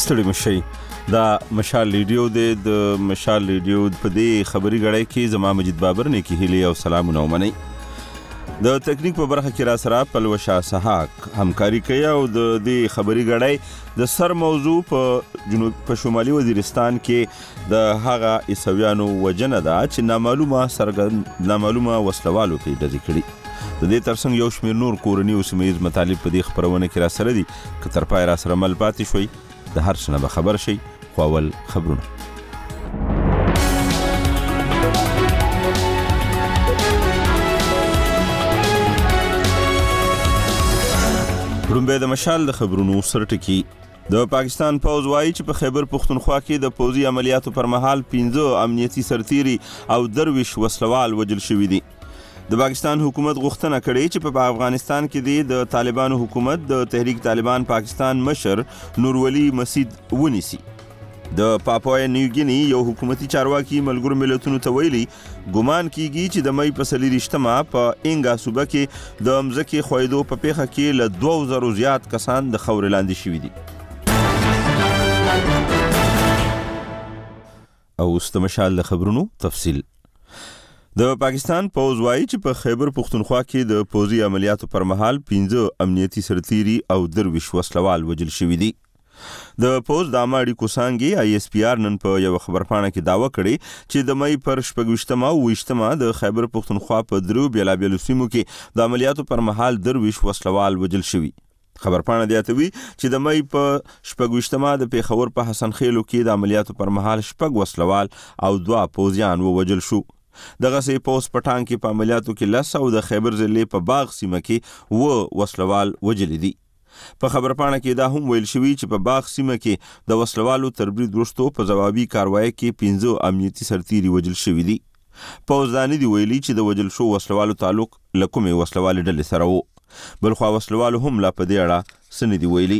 ستړي مشي دا مشال ریډیو د مشال ریډیو په دې خبري غړې کې زما مجید بابر نه کې هلي او سلامونه ومني د تکنیک په برخه کې را سره پلوشا سحاق همکاري کوي او د دې خبري غړې د سر موضوع په جنوب په شمالي وزیرستان کې د هغه عیسویانو وجنه ده چې نامعلومه وسلوالو کې ډزې کړي د دې ترڅنګ یو شمېر نور کورني او سیمه‌ییز مطالب په دې خبرونه کې را سره دي که تر پای را سره مل پاتې شوي د هر څه نه به خبر شي خو اول خبرونه رومبه د مشال د خبرونو سرټکی د پاکستان پوز وایي چې په خیبر پختونخوا کې د پوزي عملیاتو پر مهال 15 امنیتي سرتیري او درویش وسلوال وجل شوي دي د پاکستان حکومت غوښتنه کړې چې په افغانستان کې د طالبانو حکومت د تحریک طالبان پاکستان مشر نور ولی مسید ونیسي د پاپوای نیوګینی یو حکومتي چارواکي ملګرو ملتونو ته ویلي ګومان کیږي چې د مې په 23 په انګا صوبه کې د امزکه خویدو په پیخه کې له 2000 زیات کسان د خور لاندې شوي دي او استمشال د خبرونو تفصیل د پاکستان پوز وایي چې په خیبر پختونخوا کې د پوزي عملیاتو پر مهال 15 امنیتي سرتیري او درویش وسلوال وجل شوي دي د پوز د اماړي کوسانګي آی اس پی آر نن په یو خبرپاڼه کې داوا کړې چې د مې پر 28 د خیبر پختونخوا په درو بیلابیلو سیمو کې د عملیاتو پر مهال درویش وسلوال وجل شوي خبرپاڼه دیاتوي چې د مې په 28 د پیښور په حسن خیلو کې د عملیاتو پر مهال 6 وسلوال او 2 پوزیان وجل شو دغه سي پوس پټان کې په عملیاتو کې لس او د خیبر ضلع په باغ سیمه کې وسلوال وجل دي په خبرپاڼه کې دا هم ویل شوی چې په باغ سیمه کې د وسلوالو تربرید وروسته په جوابي کاروایی کې 15 امنیتي سرتیري وجل شوی دي پوزداني دی ویلي چې د وجل شو وسلوالو تعلق لکومې وسلوال ډلې سره وو بلخو وسلوالو هم لا په دې اړه سن دی ویلي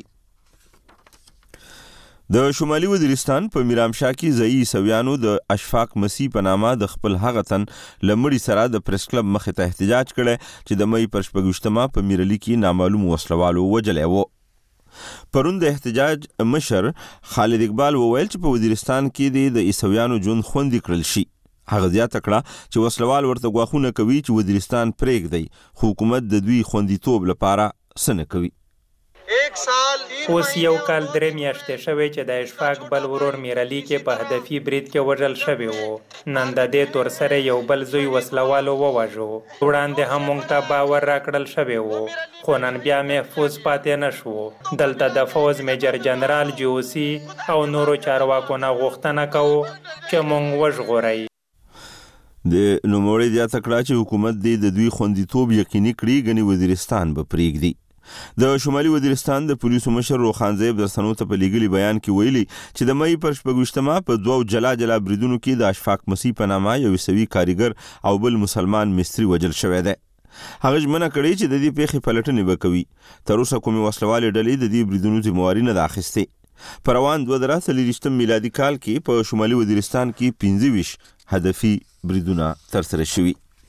د شمالي وزیرستان په میرامشاه کې ځایي عیسویانو د اشفاق مسیح په نامه د خپل هغه تن لمړي سره د پریس کلب مخې ته احتجاج کړي چې د مې پر 28 په میرلی کې نامعلوم وسلوالو وجلې وو پرون د احتجاج مشر خالد اقبال وویل چې په وزیرستان کې د عیسویانو ژوند خوندي کړل شي هغه زیاته کړه چې وسلوال ورته غواخونه کوي چې وزیرستان پرېږدي حکومت د دوی خوندیتوب لپاره سن کوي اوس یو کال درې میاشتې شوې چې د اشفاق بل ورور میرلی کې په هدفي برید کې وژل شوی وو نن د دې تور سره یو بل زوی وسلوالو وواژو وړاندې هم موږ ته باور راکړل شوی وو خو نن بیا محفوظ پاتې نشو دلته د فوز میجر جنرال جوسی او نورو چارواکو نه غوښتنه کوو چې موږ وژغورئ د نوموړي زیاته کړه چې حکومت د دوی خوندیتوب یقیني کړي غني وزیرستان به پرېږدي د شمالي وزیرستان د پولیسو مشر روخانزیب درسنو ته په لیګلي بیان کې ویلي چې د مې پر 28 په دوه جلا بریدونو کې د اشفاق مسیح په نامه یو عیسوي کاریګر او بل مسلمان مستری وجل شوی دی هغه ژمنه کړې چې د دې پیښې پلټنې وکوي تر اوسه کومې وسلوالې ډلې د دې بریدونو ذمہواري نه اخیستې په روان 2023 میلادي کال کې په شمالي وزیرستان کې 25 هدفي بریدونه ترسره شوي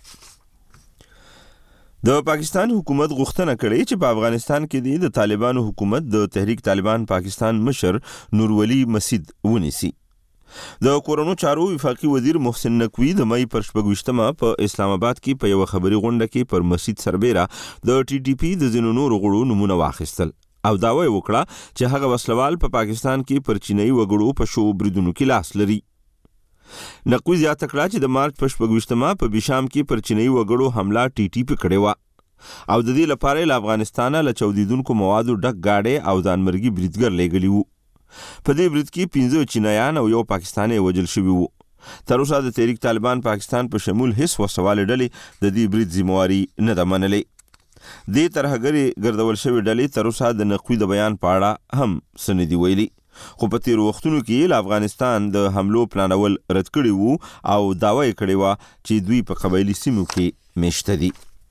د پاکستان حکومت غوښتنه کړې چې په افغانستان کې د طالبانو حکومت د تحریک طالبان پاکستان مشر نور ولی مسید ونیسي د کورونو چارو وفاقي وزیر محسن نقوی د مې پر 28 په اسلام آباد کې په یو خبري غونډه کې پر مسید سربېره د ټي ټي پی د زینونو غړو نمونه واخیستل او داوی وکړه چې هغه وسلوال په پاکستان کې پر چینایي وګړو په شو بریدونو کې لاس لري نقوی زیاته کړه چې د مارچ په 28 په بشام کې پر چینایي وګړو حمله ټي ټي پی کړې و او د دې لپاره له افغانستان له چودیدونکو موادو ډک گاډي او ځانمرګي بریدګر لګلی وو په دې برید کې 15 چینایان او یو پاکستانی وجل شوی وو تر اوسه د تحریک طالبان پاکستان په شمول هیڅ وسوال ډلې د دې برید ذمہواري نه ده منلې دې ترهګری ګرځول شوی ډلې تر اوسه د نقوی د بیان په اړه هم سندې ویلي خو په تیر وختونو کې له افغانستان د حملو پلانول رد کړي وو او داوی کړي و چې دوی په قبایلی سیمو کې میشته دي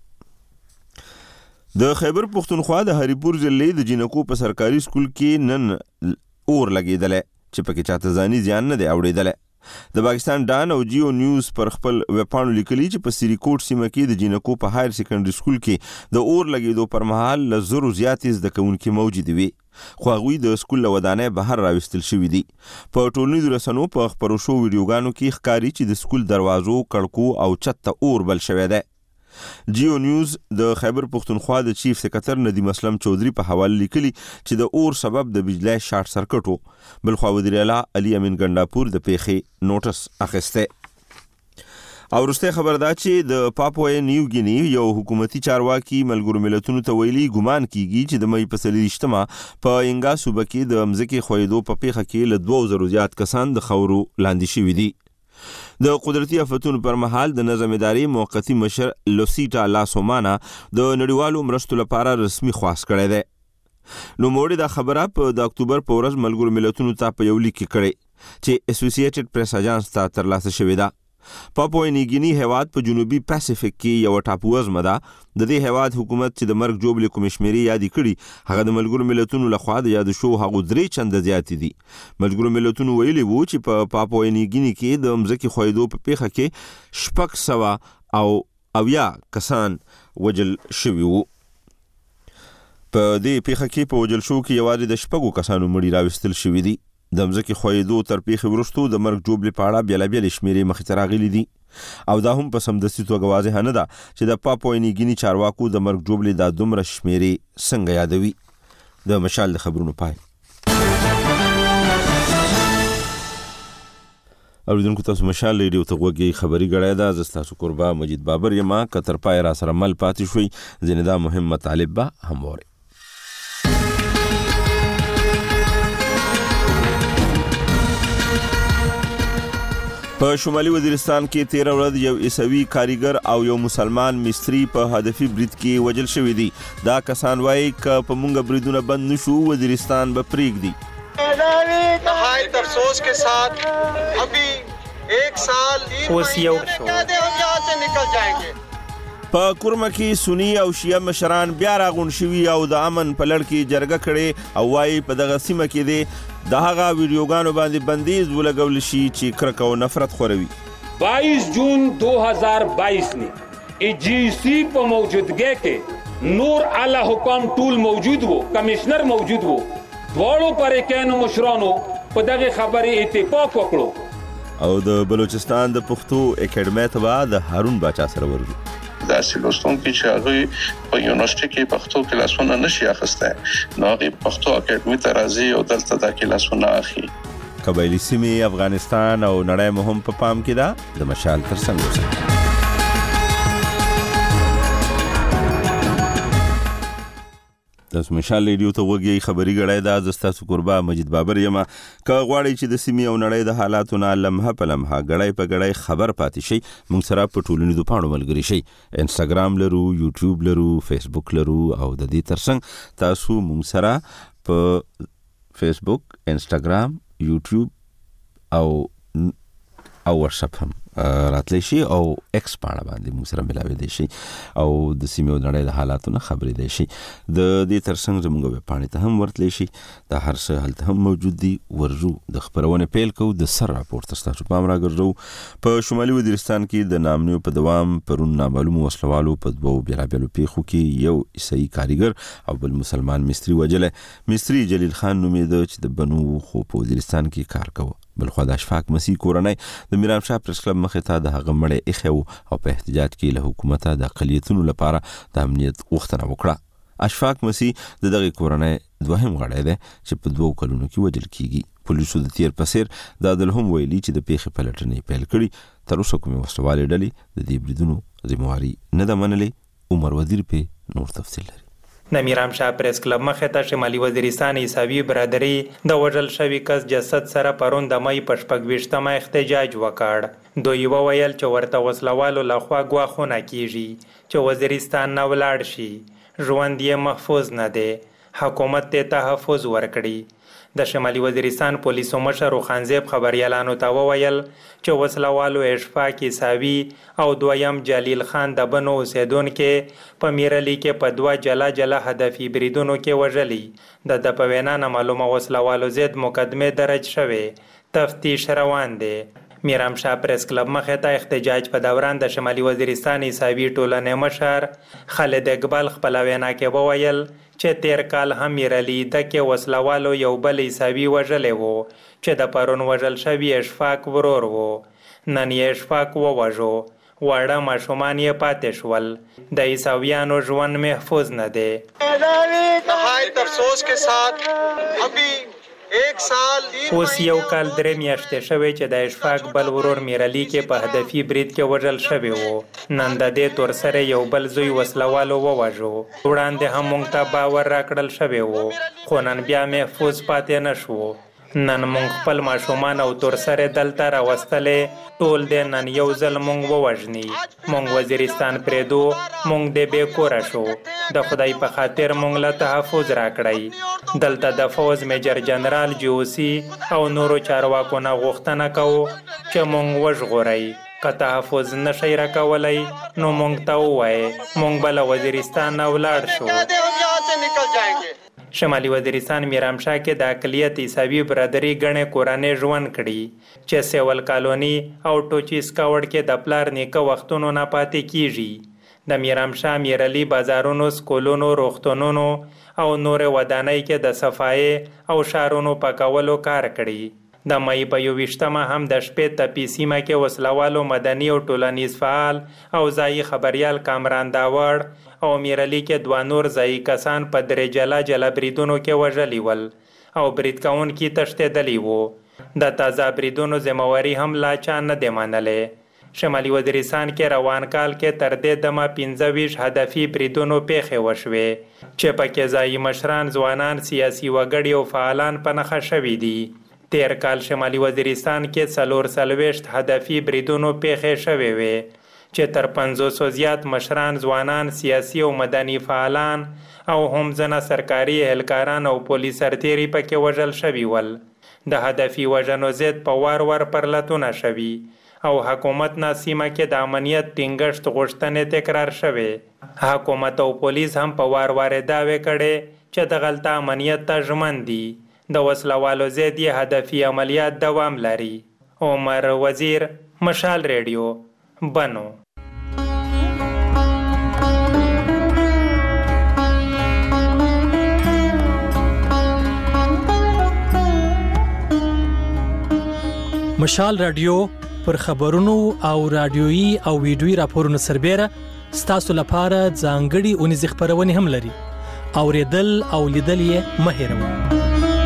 د خیبر پختونخوا د هریپور ضلع د جنکو په سرکاري سکول کې نن اور لګیدل چې پکې چاته ځاني زیان نه دی اوریدل د پاکستان ډان او جیو نیوز پر خپل ویبپاڼو لیکلي چې په سریکوټ سیمه کې د جنکو په هایر سیکنډري سکول کې د اور لګیدو پر مهال له زرو زیاتې زده کوونکي موجود وي خو هغوی د سکول له ودانۍ بهر راوستل شوي دي. په ټولنیزو رسنیو په خپرو شوو ویډیوګانو کې ښکاري چې د سکول دروازو، کړکو او چت ته اور بل شوی دی. جیو نیوز د خیبر پختونخوا د چیف سکرټر ندیم اسلم چودھری په حواله لیکلي چې د اور سبب د بجلی شارټ سرکټ و. بلخوا وزیر اعلی علي امین ګنډاپور د پیښې نوټس اخیستی. او وروستی خبر دا چې د پاپوای نیو ګینی یو حکومتي چارواکي ملګرو ملتونو ته ویلي ګمان کیږي چې د مئی په 30 په انګا صوبه کې د مځکې ښویېدو په پیښه کې له 2000 زیات کسان د خاورو لاندې شوي دي. د قدرتي آفتونو پر مهال د نظم ادارې موقتي مشر لوسیټا لاسومانا د نړیوالو مرستو لپاره رسمي خواست کړی دی. نوموړي دا خبره په د اکتوبر په ورځ ملګرو ملتونو ته په یو لیک کې کړې چې اسوسییټډ پریس اجانس ته ترلاسه شوې ده. پاپوای نیو ګینی هیواد په جنوبي پیسفیک کې یو ټاپووزمه ده. د دې هیواد حکومت چې د مرګ جوړې کوم شمیرې یادې کړي هغه د ملګرو ملتونو لخوا د یاد شو هغه 3 چنده زیاتې دي. ملګرو ملتونو ویلي وو چې په پاپوای نیو ګینی کې د مځکې ښویېدو په پیښه کې 600 کسان وجل شوي وو. په دې پیښه کې په وجل شو کې یوازې د 6 کسانو مړي راوستل شوي دي. د مځکې ښویېدو تر پیښې وروسته د مرګ جوړې په اړه بېلابېلې شمیرې مخې ته راغلي دي او دا هم په سمدستي توګه واضحه نه ده چې د پاپوای نیو ګینی چارواکو د مرګ جوړې دا دومره شمیرې څنګه یادوي. د مشال د خبرونو پای. اوریدونکو تاسو مشال ریډیو ته غوږی خبري غړای دا زه ستاسو قربا مجید بابر یم. کتر پای را سره مل پاتې شوي ځینې دا مهم مطالب به هم ووري. په شمالي وزیرستان کې 13 ورځ یو عیسوي کاریګر او یو مسلمان مستری په هدفي برید کې وژل شوي دي. دا کسان وایي که په مونږ بریدونه بند نشو وزیرستان به پرېږدي. نهایت افسوس के साथ अभी 1 साल यहाँ से निकल जाएंगे. په کورمه کې سنی او شیعه مشران بیا راغون شوي او د امن په لړ کې جرګه کړې او وایي په دغه سیمه کې دی د هغه ویډیوګانو باندې بندیز ولګول شي چې کرکه او نفرت خوروي. 22 جون 2022 ने GC په موجودګۍ کې نور اعلی حکام ټول موجود وو، کمشنر موجود وو. دواړو پریکانو مشرانو په دغه خبرې اتفاق وکړو او د بلوچستان د پښتو اکیډمۍ ته د هارون باچا سره ورغلو. داسې لوستونکي چې هغوی په یونیورسټي کې پښتو کلاسونه نشي اخیستی نو هغوی پښتو اکیډمي ته راځي او دلته دا کلاسونه اخلي. قبایلي سیمې افغانستان او نړۍ مو هم په پام کې ده. د مشال تر څنګ اوسئ. تاسو مشال ریډیو ته غوږی خبري غړای دا زه ستاسو قربا مجید بابر یم. که غواړئ چې د سیمې او نړۍ د حالاتو نه لمحه په لمحه غړای په غړای خبر پاتې شئ موږ سره په ټولنیزو پاڼو ملګري شئ. انستګرام لرو، یوټیوب لرو، فیسبوک لرو او د دې ترڅنګ تاسو موږ سره په فیسبوک، انستګرام، یوټیوب او واتساپ هم راتلی شي او ایکس پاڼه باندې موږ سره ملاوي دي شي او د سیمې او نړۍ د حالاتو نه خبرې دي شي. د دې ترڅنګ زموږ ویب پاڼې ته هم ورتلی شي. دا هر څه هلته هم موجود دي. ورجو د خبرونه پیل کو د سر راپورټ تاسو پام راګرځو. په شمالي وزیرستان کې د نامنیو په دوام پرون نامعلومو وسلوالو په 2 بیلابیلو پیښو کې یو عیسائی کاریګر او بل مسلمان مستری وجله. مستری جلیل خان نومېده چې د بنو خو په وزیرستان کې کار کوي. بلخوا د اشفاق مسیح کورنۍ د میران شاه پریس کلب مخې ته د هغه مړی ایښی او په احتجاج کې له حکومته د اقلیتونو لپاره د امنیت غوښتنه وکړه. اشفاق مسیح د دغه کورنۍ دوهم غړی دی چې په 2 کلونو کې وژل کیږي. پولیسو د تیر پسیر د عدل هم ویلي چې د پیښې پلټنې پیل کړي. تر اوسه کومې وسلوالې ډلې د دې بریدونو ذمہواري نه ده منلې. عمر وزیر په نور تفصیل لري. د میرام شاه پریس کلب مخې ته شمالي وزیرستان عیسوي برادري د وژل شوي کس جسد سره پرون د مئی په 26 احتجاج وکړ. دوی وویل چې ورته وسلوالو لخوا ګواښونه کیږي چې وزیرستان نه ولاړ شي. ژوند یې محفوظ نه دی. حکومت ته تحفظ ورکړي. د شمالي وزیرستان پولیسو مشر خانزیب خبريالانو ته وویل چې وسلوالو اشفاق عیسوي او دویم جلیل خان د بنو اوسیدونکو په میرلی کې په 2 جلا جلا هدفي بریدونو کې وژلي. د په وینا نه معلومه وسلوالو ضد مقدمه درج شوه. تفتیش روان دی. میرامشاه پریس کلب مخې ته احتجاج په دوران د شمالي وزیرستان عیساوي ټولنې مشر خالد اقبال خپله وینا کې وویل چې تیر کال هم میرعلي دکې وسلوالو یو بل عیساوي وژلی و چې د پرون وژل شوي اشفاق ورور و. نن یې اشفاق ووژو، واړه ماشومان یې پاتې شول. د عیساویانو ژوند محفوظ نه دی. نهایت افسوس کے ساتھ ابھی ایک سال اوس یو کال 3 میاشتې شوی چې د اشفاق بل ورور میرعلي کې په هدفي برید کې وژل شوی و. نن د دې تور سره یو بل زوی وسلوالو ووژو. وړاندې هم موږ ته باور راکړل شوی و، خو نن بیا محفوظ پاتې نه شو. نن موږ خپل ماشومان او تور سره دلته راوستلې، ټول دې نن یو ځل موږ ووژني. موږ وزیرستان پرېږدو، موږ دې بې کوره شو. د خدای په خاطر موږ له تحفظ راکړئ. دلته د فوز میجر جنرال جیوسي او نورو چارواکو نه غوښتنه کوو چې موږ وژغورئ. که تحفظ نشئ راکولی نو موږ ته ووایئ، موږ به له وزیرستان نه ولاړ شو. شمالي وزیرستان میرامشاه کې د اقلیت عیساوي برادري ګڼې کورنۍ ژوند کړي چې سیول کالوني او ټوچي سکاوډ کې د پلار نیکه وختونو نه پاتې کیږي. د میرامشاه میرعلي بازارونو، سکولونو، روغتونونو او نورې ودانۍ کې د صفایي او شارونو پاکولو کار کړي. د مئی په 21مه هم د شپې تپي سیمه کې وسلوالو مدني او ټولنیز فعال او ځایي خبریال کامران داوړ او میرعلي کې 2 نور ځایي کسان په 3 جلا بریدونو کې وژلي ول او برید کوونکي تښتېدلي وو. د تازه بریدونو ذمهواري هم لا چا نه دی منلی. شمالي وزیرستان کې روان کال کې تر دې دمه 25 هدفي بریدونو پیښې وشوې چې پکې ځایي مشران، ځوانان، سیاسي وګړي او فعالان په نښه شوي دي. تیر کال شمالي وزیرستان کې 44 هدفي بریدونو پیښې شوې وې چې تر 500 زیات مشران، ځوانان، سیاسي او مدني فعالان او هم ځنه سرکاري اهلکاران او پولیس سرتیري پکې وژل شوي ول. د هدفي وژنو ضد په وار پرلتونه شوي او حکومت نه سیمه کې د امنیت ټینګښت غوښتنې تکرار شوې. حکومت او پولیس هم په وار دعوې کړې چې د غلطه امنیت ته ژمن دي. د وسلوالو ضد یې هدفي عملیات دوام لري. عمر وزیر، مشال ریډیو، بنو. مشال رادیو پر خبرونو او رادیويي او ویډیويي راپورونو سربېره ستاسو لپاره ځانګړي اونیزې خپرونې هم لري. اوریدل او لیدل یې مه هېروئ.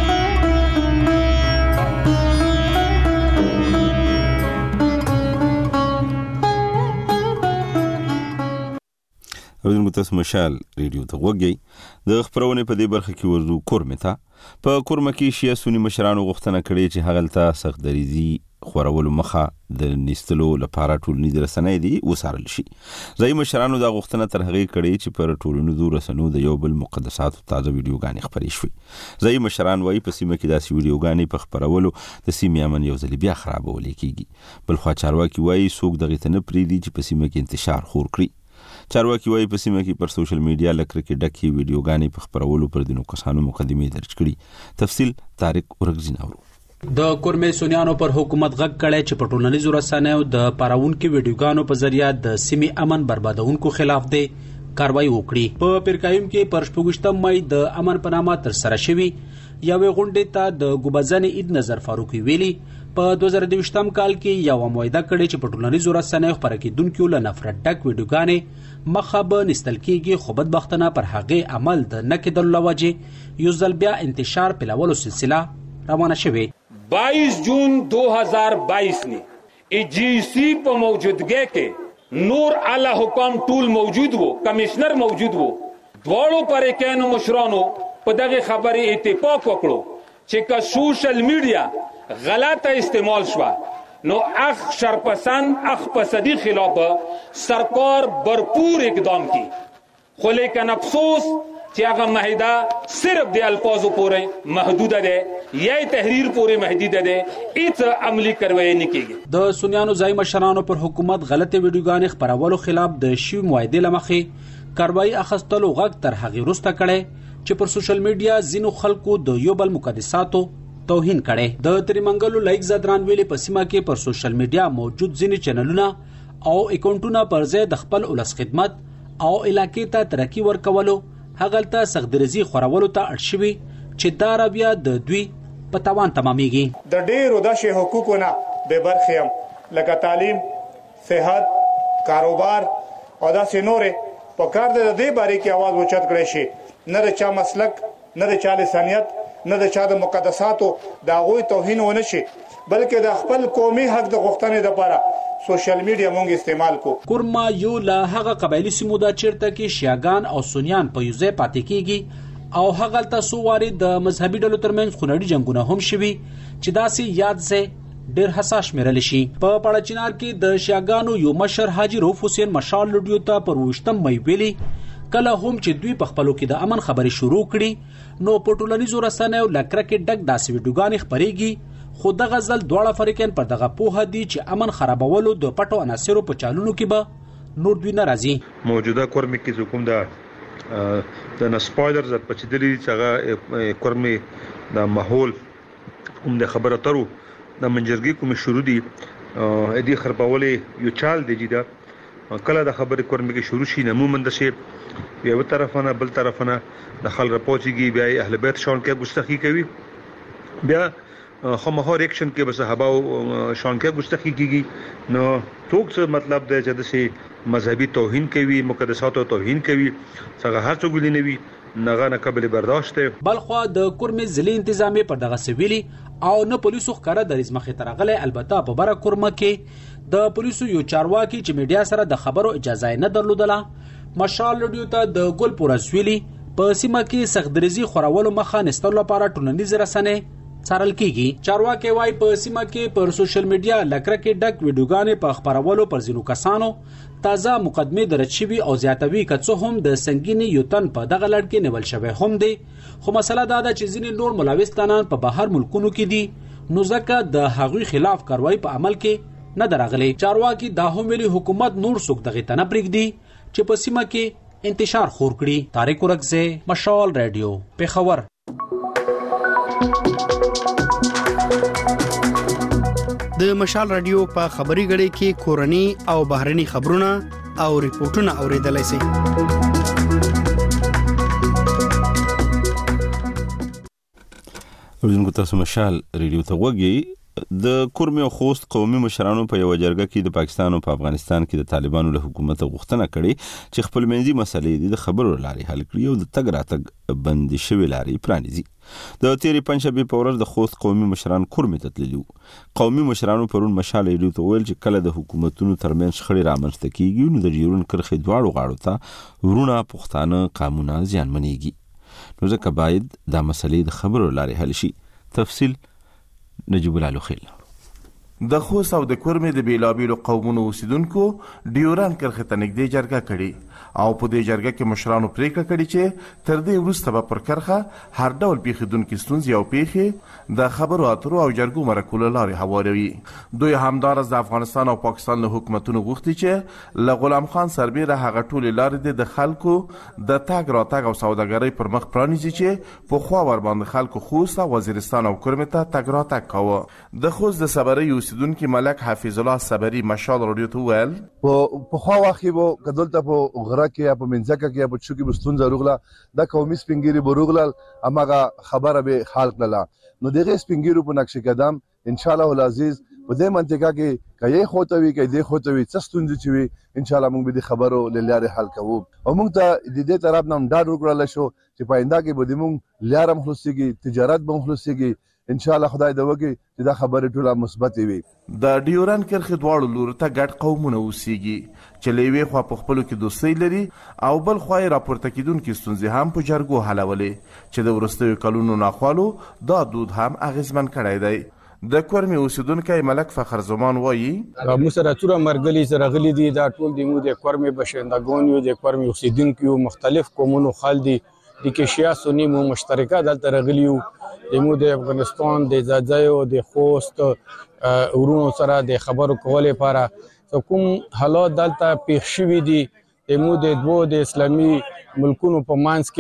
اوریدونکو تاسو مشال ریډیو ته غوږی. د خبرونه په دې برخه کې ورزو کورمه ته په کورمه کې شیا سونی مشرانو غوښتنه کړې چې هغلته سخت دریزي خورولو مخه د نستلو لپاره ټولنیز رسنۍ دي وسارل شي. ځای مشرانو دا غوښتنه تر هغه کړې چې پر ټولنیزو رسنیو د یو بل مقدساتو تازه ویډیوګانې خبرې شوې. ځای مشران وایي په سیمه کې داسې ویډیوګانې په خبرولو د سیمې امن یو ځل بیا خرابول کېږي. بل خو چارواکي وایي څوک دغه ته نه پریږدي چې په سیمه کې انتشار خور کړي. چارواکي وایي په سیمه کې پر سوشل میډیا لکه کې ډکې ویډیوګانې په خبرولو پر دینو کسانو مقدمې درج کړي. تفصیل طارق ورغزی نورو. د کورمې سونیانو پر حکومت غږ کړی چې په ټولنیزو رسنیو د پاراونکو ویډیوګانو په ذریعہ د سیمې امن بربادونکو خلاف دی کاروایی وکړي. په پیرکایم کې پر 28 مئی د امن په نامه تر سره شوی یوې غونډې ته د ګوبزن عید نظر فاروقي ویلي په 2022 کال کې یو معاهده کړې چې په ټولنیزو رسنیو خبره کېدونکو له نفرت ډک ویډیوګانې مخه به نستل کېږي، خو بدبختانه پر هغې عمل د نه کېدلو له وجې یو ځل بیا انتشار پیلولو سلسله روانه شوې. 22 جون 2022 نے EGC په موجودګۍ کې نور اعلی حکام ټول موجود وو، کمشنر موجود وو. دواړو پریکانو مشرانو په دغه خبرې اتفاق وکړو چې که سوشل میډیا غلطه استعمال شوه نو اخ شرپسند اخ پسدی خلاف سرکار بھرپور اقدام کی. خو لیکن افسوس چې هغه معاهده صرف د الفاظو پورې محدوده ده یا تحریر پورې محدوده ده، هیڅ عملی کاروایی نه کیږي. د سونیانو ځای مشرانو پر حکومت غلطه ویډیوګانې خبرولو خلاف د شی معاهده لمخې کاروایی اخستلو غږ تر هغه وروسته کړي چې پر سوشل میډیا ځینو خلکو د یو بل مقدساتو توهین کړي. د تریمنګلو لایک زدران ویلي په سیمه کې پر سوشل میډیا موجود ځینې چینلونه او اکاونټونه پر ځای د خپل ولس خدمت او علاقې ته ترقی ورکولو هغلته سختدرزي خورولو ته اړ شوي چې دا بیا د دوی په توان تمامېږي. د ډېرو داسې حقوقونه بې برخې یم لکه تعلیم، صحت، کاروبار او داسې نورې. په کار د دې باره کې आवाज اوچت کړی شي. نه د چا مسلک، نه د چا لسانیت، نه د چا د مقدساتو د هغوی توهین ونه شي، بلکې د خپل قومي حق د غوښتنې لپاره سوشل میډیا مونږ استعمال کو. کورما یو له هغه قبایلی سیمو دا چیرته کې شیعاګان او سنیان په یو ځای پاتې کیږي او هغه تل څو واري د مذهبي ډلو ترمنځ خونړي جنگونه هم شوي چې داسې یاد ځای ډیر حساس شمیرل شي. په پړچینار کې د شیعاګانو یو مشر حاجی روف حسین مشال لډیو ته پر 28 مې ویلي کله هم چې دوی په خپلو کې د امن خبرې شروع کړي نو په ټولنیزو رسنیو لکره کې ډک داسې ویډیوګانې خپرېږي، خو دغه ځل دواړه فریقین پر دغه پوهه دي چې امن خرابولو د پټو عناصرو په چالونو کې به نور دوی نه راځي. موجوده کورمې کې کوم د سپویلرز په چې دلی څنګه کورمې د ماحول کوم د خبره ترو د منجرګي کوم شروع دي ادي خربولې یو چال دی دا کله د خبرې کورمې کې شروع شي نمومن د شی یو طرفانه بل طرفانه د خل راپوچيږي بیا اهل بیت شون کې ګستخی کوي، بیا خامخور اکشن کې بس صحابه شون کې ګستخی کیږي. نو ټوک څه مطلب دی چې د شی مذهبي توهین کوي، مقدساتو توهین کوي، څنګه هر څوک ولینوي نغه نه قابل برداشت. بلخوا د کورمې ضلع انتظامی پر دغه سویلي او نه پولیسو ښکارا د رزمخه ترغله. البته په بره کورمه کې د پولیسو یو چارواکي چې میډیا سره د خبرو اجازه نه درلودله مشال لډیو ته د ګل پورسویلی په سیمه کې سختدرزي خورولو مخه نستلو لپاره ټولنیز رسنۍ څارل کیږي. چارواکي وايي په سیمه کې پر سوشل میډیا لکره کې ډک ویډیوګانې په خبرولو پر ځینو کسانو تازه مقدمه درج شوي او زیاتوي که څه هم د سنگینی یو تن په دغه لړ کې نیول شوی هم دی، خو مسله دا ده چې ځینې نور ملوث تنان په بهر ملکونو کې دي نو ځکه د هغوی خلاف کاروایی په عمل کې نه درغلي. چارواکي دا هم ویلي حکومت نور څوک دغه ته نه پرېږدي چې په سیمه کې انتشار خور کړي. طارق ورکزه، مشال رادیو، پیښور. د مشال رادیو په خبري غړي کې کورني او بهرني خبرونه او ریپورتونه اوریدلای شئ. ورزنګو تاسو مشال رادیو ته وګورئ. د کورمې او خوست قومي مشرانو په یو جرګه کې د پاکستان او په افغانستان کې د طالبانو له حکومت غوښتنه کړې چې خپل منځي مسلې د خبرو لارې حل کړي او د تګ راتګ بندي شوی لارې پرانیزي. د تیری پنځشنبه په ورځ د خوست قومي مشران کورمې ته تللي وو. قومي مشرانو پرون مشال رادیو ته ویل چې کله د حکومتونو ترمنځ شخړې رامنځته کیږي نو د ډیورن کرښې دواړو غاړو ته ورونه پښتانه قانونا زیانمنېږي، نو ځکه باید دا مسلې د خبرو لارې حل شي. تفصیل نجیب الله خیل. د خوست او د کورمې د بیلابیلو قومونو اوسیدونکو ډیوران کرښې ته نږدې جرګه کړې او په دې جرګه کې مشرانو پریکړه کړې چې تر دې وروسته به پر کرښه هر ډول پیښیدونکې ستونزې او پیښې د خبرو اترو او جرګو مرکو له لارې هواروي. دوی همداراز د افغانستان او پاکستان له حکومتونو غوښتي چې له غلام خان سربیره هغه ټولې لارې د خلکو د تګ راتګ او سوداګرۍ پر مخ پرانیزي چې پخوا ورباندې خلکو خوست او وزیرستان او کورمې ته تګ راتګ کاوه. د خوست د صبرۍ اوسیدونکي ملک حفیظ الله صبري مشال رادیو ته وویل په خوا وخت کې به کدلته په غره کې یا په منځکه کې یا په چوکي به ستونزه روغله د قومي سپینګیري به روغلل هماغه خبره به حال کړله. نو دغه سپینګیرو په نقش قدم ان شاء الله العزیز په دې منطقه کې کایې خوتوي کې دې خوتوي څه ستونزې چې وي ان شاء الله موږ به د خبرو لارې حل کوو او موږ ته د دې طرف نام ډاډ ورکړل شو چې پاینده کې به موږ لارم خلاصيږي، تجارت به خلاصيږي ان شاء الله. خدای دې وکړي چې دا خبره ټوله مثبت وي. د ډیورن کرښې دواړو لورو ته ګډ قومونه اوسېږي چې له یوې خوا په خپلو کې دوستۍ لري او بل خوا یې راپورته کېدونکې ستونزې هم په جرګو حلولې چې د وروستیو کلونو ناخوالو دا دود هم اغېزمن کړی دی. د کورمې اوسیدونکی ملک فخر زمان وایي موږ سره څومره مرګلي سره غلي دي دا ټول د موږ د کورمې باشندګان یو د کورمې اوسیدونکي یو مختلف قومونو خال دي د کې شیا سنی مو مشترکه دلته راغلي یو د د افغانستان د ځاځیو د خوست ورونو سره د خبرو کولو لپاره کوم حالات دلته پیښ شوي دي د مو د دوه د اسلامي ملکونو په منځ کې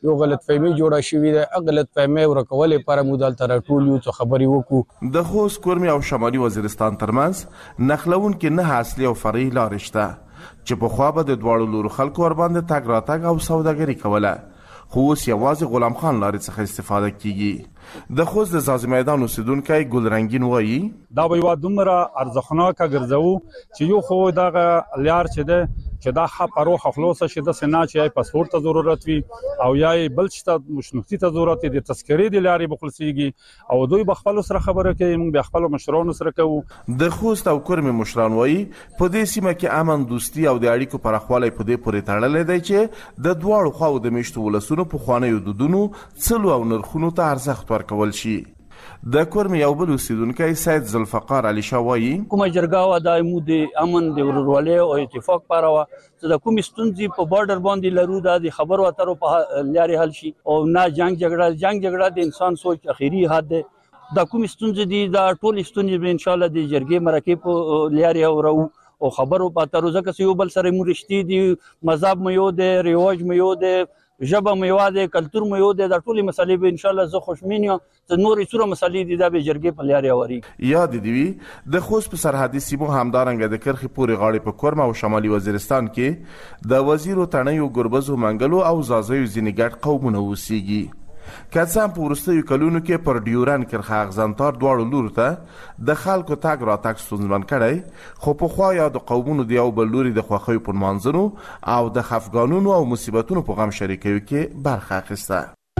یو غلط فهمي جوړه شوې ده. غلط فهمي ورکول لپاره موږ دلته راټول یو څه خبرې وکړو. د خوست، کورمي او شمالي وزیرستان ترمنځ نښلونکې 9 اصلي او فرعي لارې شته چې پخوا به د دواړو لورو خلکو ورباندې تګ راتګ او سوداګري کوله، خو اوس یوازې غلام خان لارې څخه استفاده کیږي. د خوست د ځاځي میدان اوسیدونکی ګل رنګین وایي دا به یوه دومره ارزښتناکه ګرځوو چې یو خو دغه لار چې ده چې دا ښه پروخه خلاصه شي، داسې نه چې یا پاسپورت ته ضرورت وي او یا بل شته شناختي ته ضرورت وي، د تذکرې د لارې به خلاصیږي او دوی به خپلو سره خبره کوي، موږ به خپلو مشرانو سره کوو. د خوست او کورمي مشران وایي په دې سیمه کې امن، دوستي او د اړیکو پراخوالی په دې پورې تړلی دی چې د دواړو خواو د میشتو ولسونو پخوانیو دودونو، څلو او نرخونو ته ارزښت ورکول شي. د کورمي یو بل اوسیدونکی سید ذوالفقار علي شاه وایي کومه جرګه وه دا موږ د امن، د ورورولۍ او اتفاق لپاره وه چې د کومې ستونزې په بارډر باندې لرو دا د خبرو اترو په لارې حل شي او نه جنګ جګړه د انسان سوچ اخیری حد دی. دا کومې ستونزې دي دا ټولې ستونزې به انشاءالله د جرګې مرکې په لارې اورو او خبرو په اترو، ځکه چې یو بل سره مو رشتې دي، مذهب مو یو دی، رواج مو یو دی، ژبه مو یو دی، کلتور مو یو دی. دا ټولې مسلې به انشاءالله زه خوشبین یم چې نورې څومره مسلې دي دا به جرګې په لارې اوري. یاد دې وي د خوست په سرحدي سیمو همدارنګه د کرخې پورې غاړې په کورم او شمالي وزیرستان کې د وزیرو، تڼیو، ګربزو، منګلو او زازیو ځینې ګډ قومونه اوسیږي. که څه هم په وروستیو کلونو کې پر ډیورند کرښه اغزنتار دواړو لورو ته د خلکو تګ راتګ ستونزمن کړی، خو پخوا یا د قومونو د یو بل لوري د خوښیو په نمانځنو او د خفګانونو او مصیبتونو په غم شریکیو کې برخه اخیسته.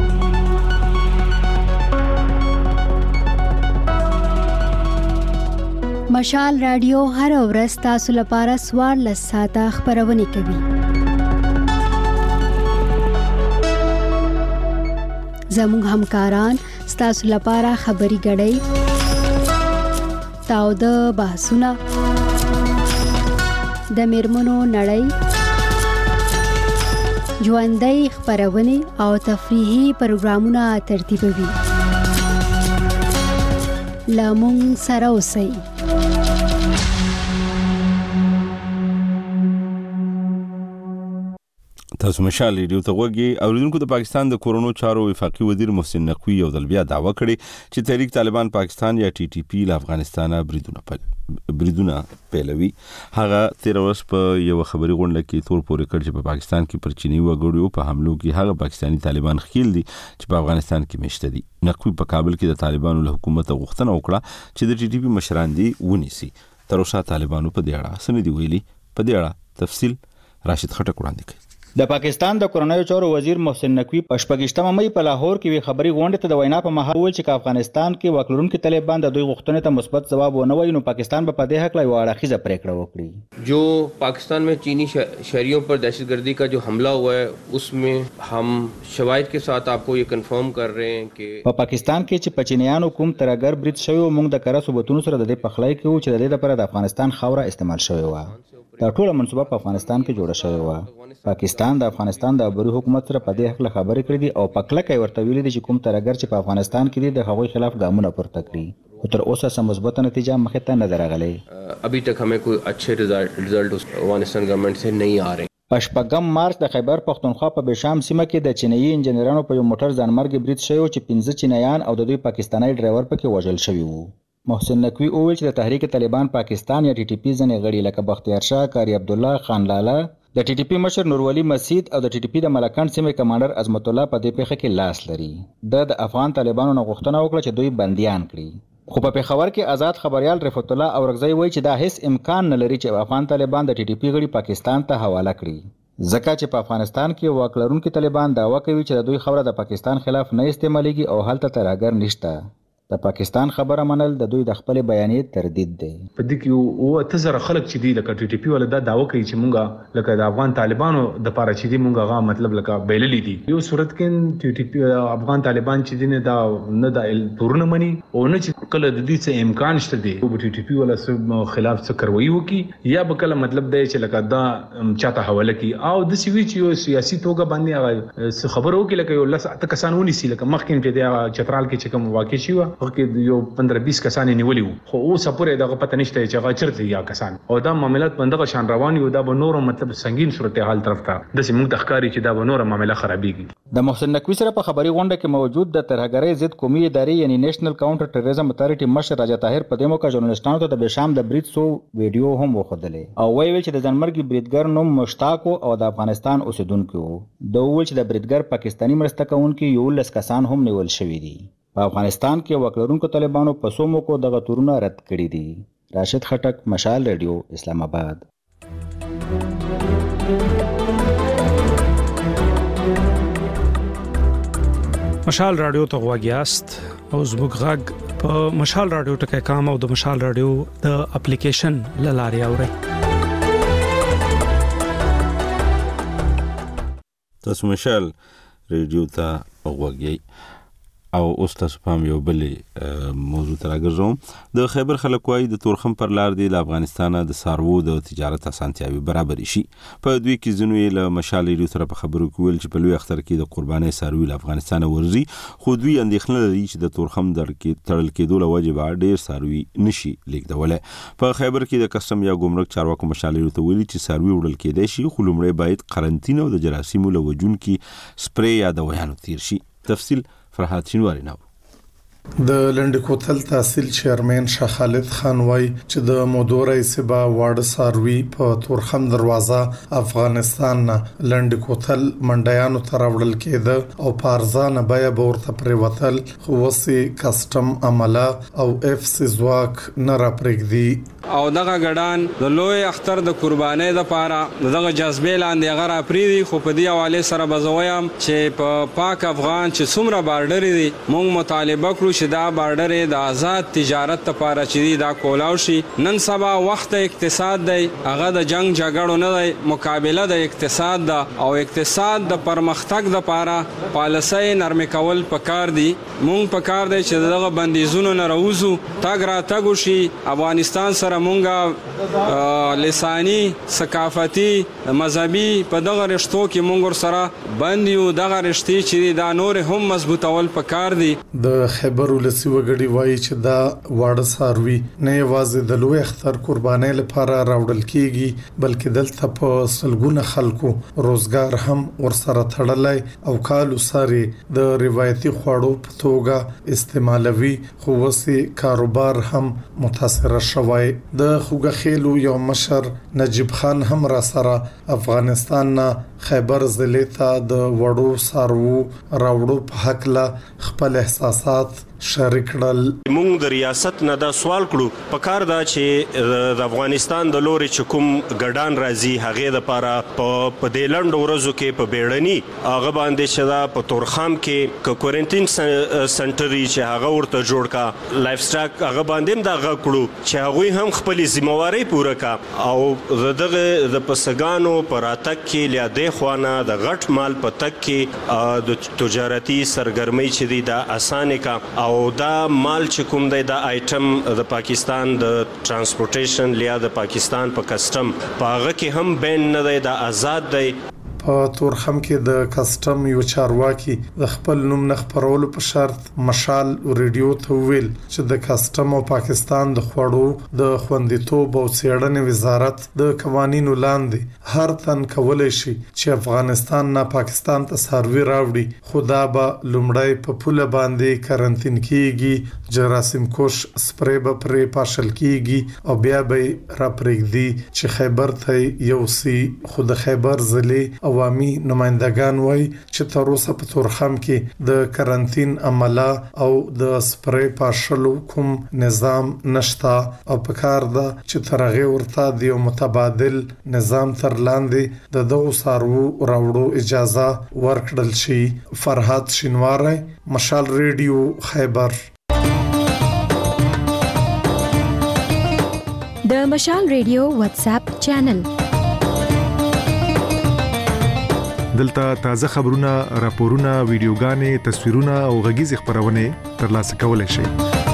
مشال رادیو هر ورځ تاسو لپاره 14 ساعته خبرونه کوي. زموږ همکاران ستاسو لپاره خبري غړي، تاوده بحثونه، د میرمنو نړۍ، ژوندۍ خبرونه او تفریحي پروګرامونه ترتیبوي. لمون سره اوسئ. تاسو مشال ریډیو ته غوږی. اوریدونکو د پاکستان د کورونو چارو وفاقي وزیر محسن نقوی یو ځل بیا دعوه کړې چې تحریک طالبان پاکستان یا ټي ټي پی له افغانستانه بریدونه پیلوي. هغه 13 ورځ په یو خبري غونډه کې تور پورې کړ چې په پاکستان کې پر چینی وګړو په حملو کې هغه پاکستانی طالبان خیل دي چې په افغانستان کې مشته دي. نقوی په کابل کې د طالبانو له حکومت غوښتنه وکړه چې د ټي ټي پی مشران دي ونیسي. تر اوسه طالبانو په دې اړه څه نه دي ویلي. په دې اړه تفصیل راشد خټک وړاندې کوي. د پاکستان د کورنیو چارو وزیر محسن نقوی په 28 مې په لاهور کې وی خبري غونډه ته د وینا په مهال ویل چې افغانستان کې واکلرونکو طالبان د دوی غوښتنې ته مثبت ځواب ونه وایي نو پاکستان به په دې حق لا یو اړخیزه پریکړه وکړي. جو پاکستان में चीनी शहरियों पर दहशतगर्दी का जो हमला हुआ है उसमें हम शवाहिद के साथ आपको ये कंफर्म कर रहे हैं कि په پاکستان کې چې پچینیانو کوم ترګر برید شوی موږ د کره ثبوتونو سره د دې پخلای کوو چې د دې لپاره د افغانستان خوره استعمال شوی و. دا ټول منصوبه په افغانستان کې جوړه شوې و. پاکستان د افغانستان د عبوري حکومت سره په دې حق له خبرې کړې دي او په کلکه ورته ویلي دي چې کوم ترګر چې په افغانستان کې دي د هغوی خلاف ګامونه پورته کړي. خو تر اوسه سم مثبت نتیجه مخې ته نه راغلي. ابھی تک हमें कोई अच्छे रिजल्ट افغانستان گورنمنٹ سے نہیں آ رہے. په 8 مارچ د خیبر پختونخوا په بشام سیمه کې د چینایي انجنیرانو په یو موټر ځانمرګ برید شوی چې 15 چینایان او د دوی پاکستانی ډرایور پکې وژل شوی وو. محسن نقوی وویل چې د تحریک طالبان پاکستان یا ټي ټي پی ځنې غړي لکه بختیار شاه، کاری عبد الله، خان لالا، د ټي ټي پی مشر نورولي مسید او د ټي ټي پی د ملکند سیمې کمانډر عظمت الله په دې پیښه کې لاس لري. د افغان طالبانو نه غوښتنه وکړه چې دوی بنديان کړي. خو په پیښور کې آزاد خبريال رفعت الله اورغزی وایي چې دا هیڅ امکان نه لري چې افغان طالبان د ټي ټي پی غړي پاکستان ته حواله کړي. ځکه چې په افغانستان کې واکلرونکو طالبان دعوا کوي چې د دوی خبره د پاکستان خلاف نه استعمالېږي او هلته ترګر نشته. د پاکستان خبره منل د دوی د خپل بیانیې تردید دی. په دې کې او تزر خلک چې دی لکه ټي ټي پی ول دا داوا کوي چې مونږه لکه د افغان طالبانو د پاره چې دی مونږه غا مطلب لکه بیللې دي. یو صورت کې ټي ټي پی افغان طالبان چې دی نه دا نه د پورونه مني او نه چې کله د دې څه امکان شته دی او ټي ټي پی ول خلاف څه کاروي وکي یا به کله مطلب دی چې لکه دا چاته حواله کی او د سوي چې یو سیاسي توګه باندې خبرو کې لکه یو لس اته کسان ونیسي لکه مخکې چې د چترال کې چې کوم واقع شي هغه یو 15-20 کسان نیولي وو خو اوس پورې دغه پته نشته چې هغه چیرته یا کسان او دا معاملات بندغه شان روان یو دا به نور مطلب سنگین صورتحال طرف ته د سیمه د ښکاری چې دا به نور معاملې خرابېږي د محسن نقوی سره په خبري غونډه کې موجود د ترهګرۍ ضد قومي ادارې یعنی نېشنل کاونټر ټیرریزم اتھارټي مشر راجا طاهر په دمو کې ژورنالستانو ته د بشام د برید سو ویډیو هم وښودلې او ویل چې د ځنمرګي بریدګر نوم مشتاق او د افغانستان اوسیدونکو وو د ویل چې د بریدګر پاکستانی مرسته کوونکي یو لس کسان هم نیول شوي دي په افغانستان کې وکړونکو طالبانو په سومو کو دغه تورونه رد کړي دي راشد خټک مشال ریډیو اسلام آباد مشال رادیو ته غواګیاست او زموږ غږ په مشال رادیو ټکي کام او د مشال رادیو د اپلیکیشن لاري اوري تاسو مشال رادیو ته غواګی او اوس تاسو پام یو بل موضوع ته راګرځوم د خیبر خلک وايي د تورخم پر لار دی له افغانستانه د سارو د تجارت اسانتیاوي برابر شي په دوی کې ځنوي له مشال ریډیو سره په خبرو کې ویل چې په لوی اختر کې د قرباني ساروي له افغانستانه ورزي خو دوی اندېښنه لري چې د تورخم در کې تړل کېدو له وجې به ډېر ساروي نشي لیږدولای په خیبر کې د کسټم یا ګمرک چارواکو مشال ریډیو ته ویلي چې ساروي وړل کېدای شي خو لومړی باید قرنطینه او د جراثیمو له وجونکي سپری یا دوايانو تیر شي تفصیل فرحات شینواری نو د لنډ کوتل تحصیل چیرمن شاه خالد خان وای چې د مودورې سبا واړه ساروي په تورخم دروازه افغانستان نه لنډ کوتل منډیانو تر وړل کېده او پارزانه بیا ورته پریوتل خو وسی کسٹم عمله او اف سی زواک نه را پرېږدي او دغه ګډان د لوی اختر د قربانۍ د پاره دغه جذبې لاندې غره پریدي خو په دې حواله سره بزویم چې په پاک افغان چې څومره بارډر دي موږ مطالبه کړو چې دا بارډر د آزاد تجارت لپاره چې دا کولاو شي نن سبا وخت اقتصاد دی هغه د جنگ جګړو نه دی مقابله د اقتصاد دا او اقتصاد د پرمختګ لپاره پالیسۍ نرم کول پکار دي موږ پکار دی چې دغه بندیزونو نه راوځو تاګ را تاګو شي افغانستان سره مونږه لسانی ثقافتي مذهبي په دغه رشتو کې مونږ سره بند یو دغه رشتي چې دا نور هم مضبوطول پکار دي د خیبر ولسی وګړي وایي چې دا واړه ساروي نه یوازې د لوی اختر قربانۍ لپاره راوړل کیږي بلکې دلته په سلګونه خلکو روزګار هم ورسره تړلای او کالو ساري د روایتي خوړو په توګه استعمالوي خو وسی کاروبار هم متاثر شوی د خوګخېلو یو مشر نجیب خان هم را سره افغانستان نه خیبر ضلع ته د وړو سارو راوړو په حق له خپل احساسات شریک کړل موږ د ریاست نه دا سوال کړو په کار دا چې د افغانستان د لوري چکم ګډان راځي هغه د لپاره په دلند ورځو کې په بیړنی هغه باندې چې دا په تورخم کې کوارنټین سنټر چې هغه ورته جوړ کا لایف سټاک هغه باندې دا غکړو چې هغه هم خپل ذمہواری پوره کا او دغه د پسګانو پراتک کې لیاده خوانه د غټ مال پتک کې د تجارتي سرګرمۍ چې دی دا اسانه کا او دا مال چې کوم دی دا آیټم د پاکستان د ترانسپورټیشن لیا د پاکستان په کسٹم پاغه کې هم بین نه دی دا آزاد دی په تورخم کې د کسٹم یو چارواکي د خپل نوم نه خبرولو په شرط مشال ریډیو ته ویل چې د کسٹم او پاکستان د خوړو د خوندیتوب او څېړنې وزارت د قوانینو لاندې هر تن کولای شي چې افغانستان نه پاکستان ته ساروي راوړي خدا به لومړی په پوله باندې کرنټین کیږي جراثیم کوش سپری به پرې پاشل کیږي او بیا به را پرېږدي چې خیبر ته یو سی خود خیبر ضلع عوامي نمائندگان وای چې تر اوسه په تورخم کې د کرنټین عمله او د سپری پاشلو کوم نظام نشتا او په کار ده چې ترغه ورته د متبادل نظام تر لاندې د دوه سارو راوړو اجازه ورکړل شي فرحات شینواری مشال ریډیو خیبر د مشال ریډیو واتس اپ چینل دلته تازه خبرونه راپورونه ویډیوګانې تصویرونه او غږیز خبرونه ترلاسه کولای شئ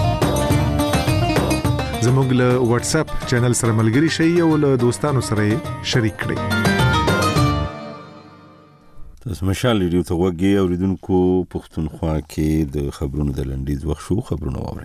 زموږ له واتس اپ چینل سره ملګري شئ او له دوستانو سره شریک کړئ تاسو مشال ریډیو ته وګورئ اوریدونکو پښتونخوا کې د خبرونو د لنډیز وخت شو خبرونه واورئ.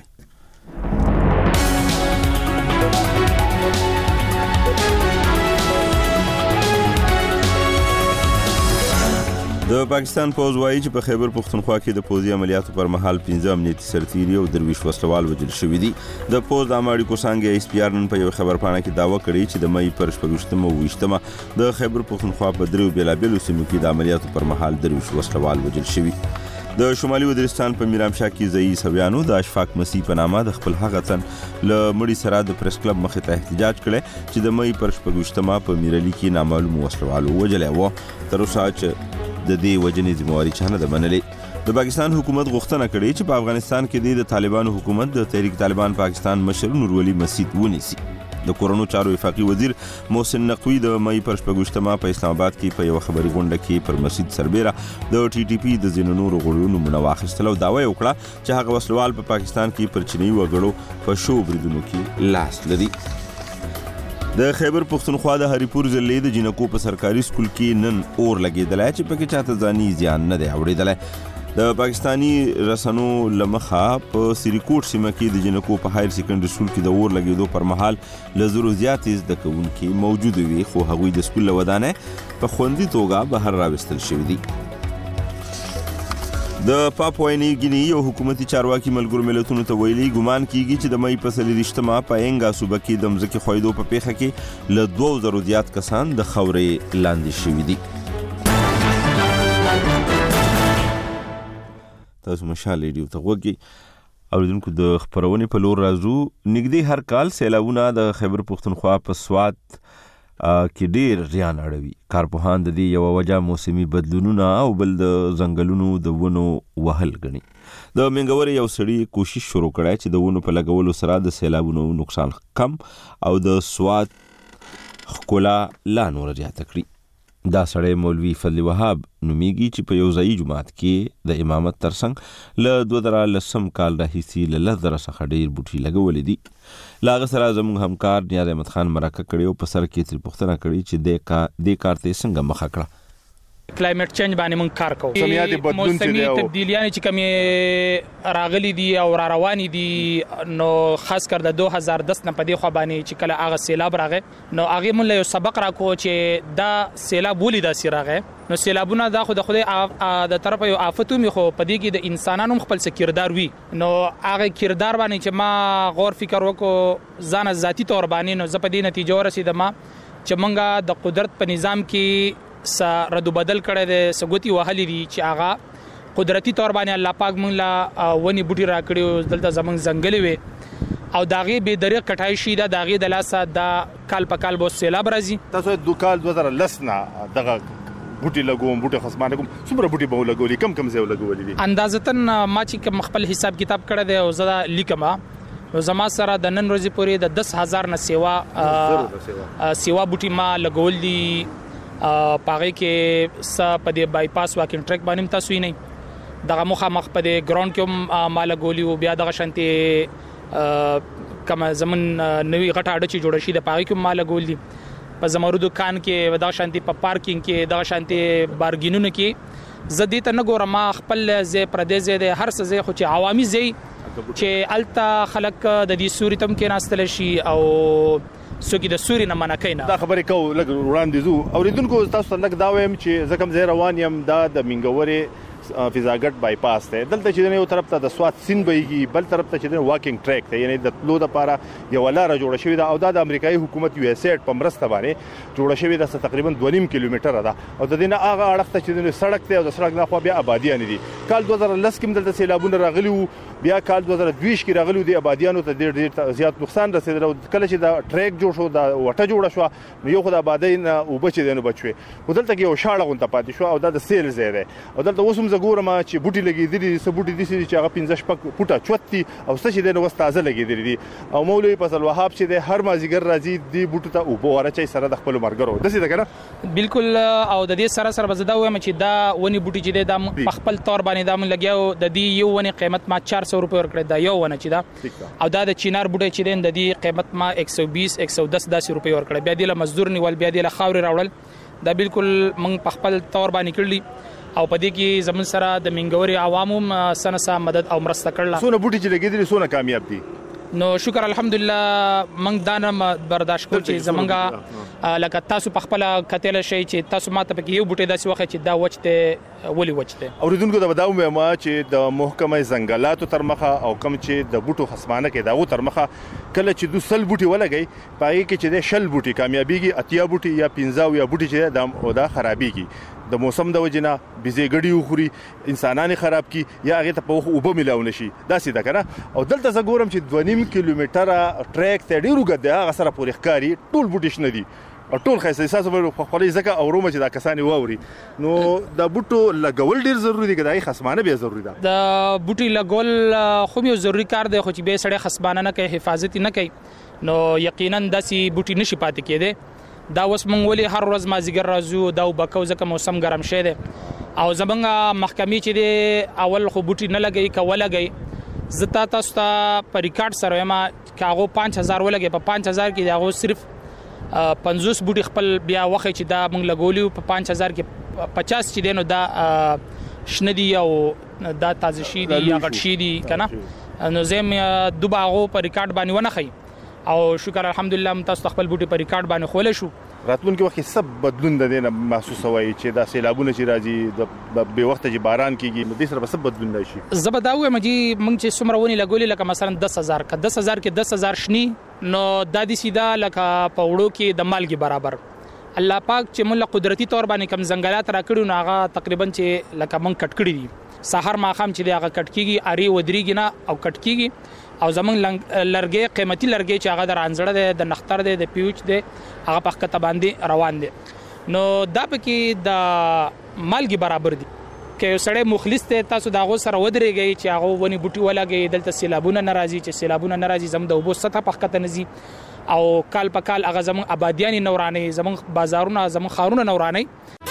د پاکستان پوز وایي چې په خیبر پښتونخوا کې د پوزي عملیاتو پر مهال 15 امنیتي سرتیري او درویش وسلوال وژل شوي دي. د پوز د اماړي کوسانګ ایس پی آر نن په یو خبرپاڼه کې داوا کړې چې د مې پر 14 او 20 د خیبر پښتونخوا په درو بیلابیلو سیمو کې د عملیاتو پر مهال درویش وسلوال وژل شوي. د شمالي وزیرستان په میرامشاه کې ځایي سویانو د اشفاق مسیح په نامه د خپل هغه تن له مړي سره د پریس کلب مخې ته احتجاج کړی چې د مې پر 14 په میرالي کې نامعلوم وسلوالو وژلی و. تر اوسه چې د دې وجنې ذمہواری چانه د منلې. د پاکستان حکومت غوښتنه کړې چې په افغانستان کې د طالبانو حکومت د تحریک طالبان پاکستان مشر نور ولی مسید ونیسي. د کورونو چارو وفاقي وزیر محسن نقوی د مې پر 14 په اسلام آباد کې په یو خبري غونډه کې پر مسید سربېره د ټي ټي پی د ځینو نورو غړو نومونه واخیستل او دعوه وکړه چې هغه وسلوال په پاکستان کې پر چینی وګړو په شو بریدونو کې لاس لري. د خیبر پښتونخوا د هریپور ضلع د جنکو په سرکاري سکول کې نن اور لګیدلی چې پکې چاته ځاني زیان نه دی اوریدلی. د پاکستانی رسنو لمخه په سریکوټ سیمه کې د جنکو په هایر سیکنډري سکول کې د اور لګیدو پر مهال له زرو زیاتې زده کوونکي موجود وي خو هغوی د سکول له ودانۍ په خوندي توګه بهر راوستل شوي دي. د پاپوای نی ګینی یو حکومتي چارواکي ملګرو ملتونو ته ویلي ګمان کیږي چې د مې په 30 په انګا صوبه کې د مځکې خویدو په پیښه کې له 2000 زیات کسان د خاورې لاندې شوي دي. تاسو مشال ریډیو ته وګورئ اوریدونکو د خبرونې په لور راځو. نږدې هر کال سیلابونه د خیبر پښتونخوا په سوات کې ډیر زیان اړوي. کارپوهان د دې یو وجه موسمي بدلونونه او بل د ځنګلونو د ونو وهل ګڼي. د منګورې یو سړي کوشش شروع کړی چې د ونو په لګولو سره د سیلابونو نقصان کم او د سوات ښکلا لا نور زیاته کړي. دا سړی مولوي فضل وهاب نومیږي چې په یو ځایي جماعت کې د امامت ترڅنګ له 2010 کال راهیسې له 10,000 څخه ډیر بوټي لګولې دي. له هغه سره زموږ همکار نیاز احمد خان مرکه کړې او په سر کې ترې پوښتنه کړې چې دې کار ته څنګه مخه کړه. کلایمټ چینج باندې مونږ کار کوو. موسمي تبدیلیاں چې کومې راغلي دي او را روانې دي نو خاص کر د 2010 نه په دې خو باندې چې کله هغه سیلاب راغی نو هغه مونږ یو سبق راکو چې دا سیلاب ولې دا سی راغی. نو سیلابونه دا خو د خدای د طرفه یو آفتو می خو په دې کې د انسانانو خپل کردار وي. نو هغه کردار باندې چې ما غور فکر وکړو ځان ذاتی تور باندې نو زه په دې نتیجه ورسېدم چې مونږه د قدرت په نظام کې رد بدل کړی د سګوتی وهلې دي چې هغه قدرتي تور باندې الله پاک مونږ لا ونی بوټي راکړي دلته زمونږ ځنګل وي او داغه به دریغ کټای شي دا داغه د لاسه دا کال په کال بو سیلاب راځي. تاسو د کال 2010 نه دغه بوټي لګوم بوټي خصمانه کوم څومره بوټي به لګولي کم ځای لګولي دي اندازتن ما چې خپل حساب کتاب کړی دی او زړه لیکم نو زما سره د نن ورځې پورې د 10,000 نه سیوا بوټي ما لګول دي. پاغه کې س په دې بایپاس واکینګ ټریک باندې تاسو یې نه دغه مخامخ په دې ګراوند کې مال ګولي او بیا دغه شانتي کما زمون نوې غټه اډه چې جوړ شي د پاغه کې مال ګولي په زمرو دکان کې دغه شانتي په پارکینګ کې دغه شانتي بارګینونو کې زدي ته نه ګورم خپل زی پردیس زی هر څه زی خو چې عوامي زی چې التا خلک د دې سوري تم کې ناستل شي او سوګي د سوري نه منکینا دا خبرې کو لګ وړاندې زو اوریدونکو تاسو لګ دا وایم چې زکم زه روان یم دا د منګورې فضاګټ بایپاس ته دلته چې یو طرف ته د سوات سین بهيږي بل طرف ته چې واکینګ ټریک ته یعنی د تلو د لپاره یو لار جوړه شوې ده او دا د امریکایي حکومت یو اس ایډ په مرسته باندې جوړه شوې ده تقریبا 2.5 کیلومتره ده او د دینه هغه اړخ ته چې سړک ته او د سړک نه خو بیا آبادیان دي. کال 2010 کې دلته سیلابونه راغلي بیا کال 2022 کې راغلي دي آبادیانو ته ډېر زیات نقصان رسیدل او کله چې دا ټریک جوړ شو دا وټه جوړه شو نو یو خدای آبادی نه او بچي دینو بچوي ودلته کې یو شاړه غونډه پاتې شو او دا د سیل ځای ده او دلته اوسم زګورم چې بوټي لګېدلي سه بوټي دي چې هغه 15 فوټه چوتي او څه چې د وسط تازه لګېدلي دي او مولوی فضل وهاب چې د هر مازیګر راځي دی بوټو ته او بواره چي سره د خپل مرګرو دسي ده کنه بالکل او د دې سره بزدا وایم چې دا ونی بوټي چې د خپل تور باندې دا من لګیاو د دې یو ونی قیمت ما 400 روپے ورکړی دا یو ونه چې دا او دا د چینار بوټي چې د دې قیمت ما 120 110 روپے ورکړی بیا د مزدور نیول بیا د خاور راوړل دا بالکل موږ په خپل تور باندې کړلی او په دې کې زمون سره د منګوري عوامو سنسا مدد او مرسته کړل. سونه بوټي چې لګیدل سونه کامیاب دي. نو شکر الحمدلله موږ دا نه برداشت کوو چې زمونږه لکه تاسو په خپل کتل شي چې تاسو ماته پکې یو بوټي داسې وخت چې دا وچته ولي وچته. اوریدونکو دا بداو ما چې د محکمه ځنګلاتو تر مخه او کم چې د بوټو خصمانه کې داو تر مخه کله چې 200 بوټي ولګي پای کې چې د شل بوټي کامیابیږي اتیا بوټي یا 15 یا بوټي چې دا خرابيږي د موسم د وجنه بيزي غړي وخوري انسانان خراب کی یا هغه ته په اوبه ملاو نشي دا سیده کنه. او دلته زه ګورم چې 2.5 کیلومتره ټریک ته ډیرو غده هغه سره پورې ښکاری ټول بوټي شنه دي او ټول خاصه اساس په خپلې ځکه او رومه چې دا کسانی ووري نو د بوټو لګول ډیر ضروری دي کداي خصمانه به ضروری ده. د بوټي لګول خو یو ضروری کار دی خو چې به سړی خصمانه نه کوي حفاظت نه کوي نو یقینا داسي بوټي نشي پاتې کېده. دا اوس مونږ ولې هر ورځ مازیګر راځو دا وبکو ځکه موسم ګرم شه دی او زمونږ محکمې چې دی اول خو بوټي نه لګي کولګي زتا تاسو ته په ریکارډ سره ما کاغو 5000 ولګي په 5000 کې داغو صرف 50 بوټي خپل بیا وخت چې دا مونږ لګولیو په 5000 کې 50 چې دینو دا شندي او دا تازه شي دي یا غټ شي دي کنه نو زم دوباغو په ریکارډ باندې ونه خي او شکر الحمدلله تاسو خپل بوټي په ریکارډ باندې خول شو. راتلونکي وخت سب بدلون د دینه محسوس وای چې دا سیلابونه چې راځي د به وخت چې باران کیږي نو د سره سب بدلون نشي. زبداوي مې موږ چې سمرونی لګولې لکه مثلا 10000 کې 10000 شنی نو د دې سیده لکه پوړو کې د مالګي برابر الله پاک چې موږ قدرتي تور باندې کم ځنګلات راکړو نو هغه تقریبا چې لکه موږ کټ کړی دي سحر ماخام چې هغه کټ کیږي اری ودریږي نه او کټ کیږي او زمون لرګي قیمتي لرګي چې هغه در انځړه د نختر د پیوچ د هغه په خطه باندې روان دي نو دا پکې د مالګي برابر دي کې یو سړی مخلص ته تاسو داغه سره ودرېږي چې هغه ونی بوټي ولګي دلته سیلابونه ناراضي چې سیلابونه ناراضي زم د وبو سطح په خطه نزي او کال په کال هغه زمون آبادیان نوراني زمون بازارونه زمون خارونه نوراني.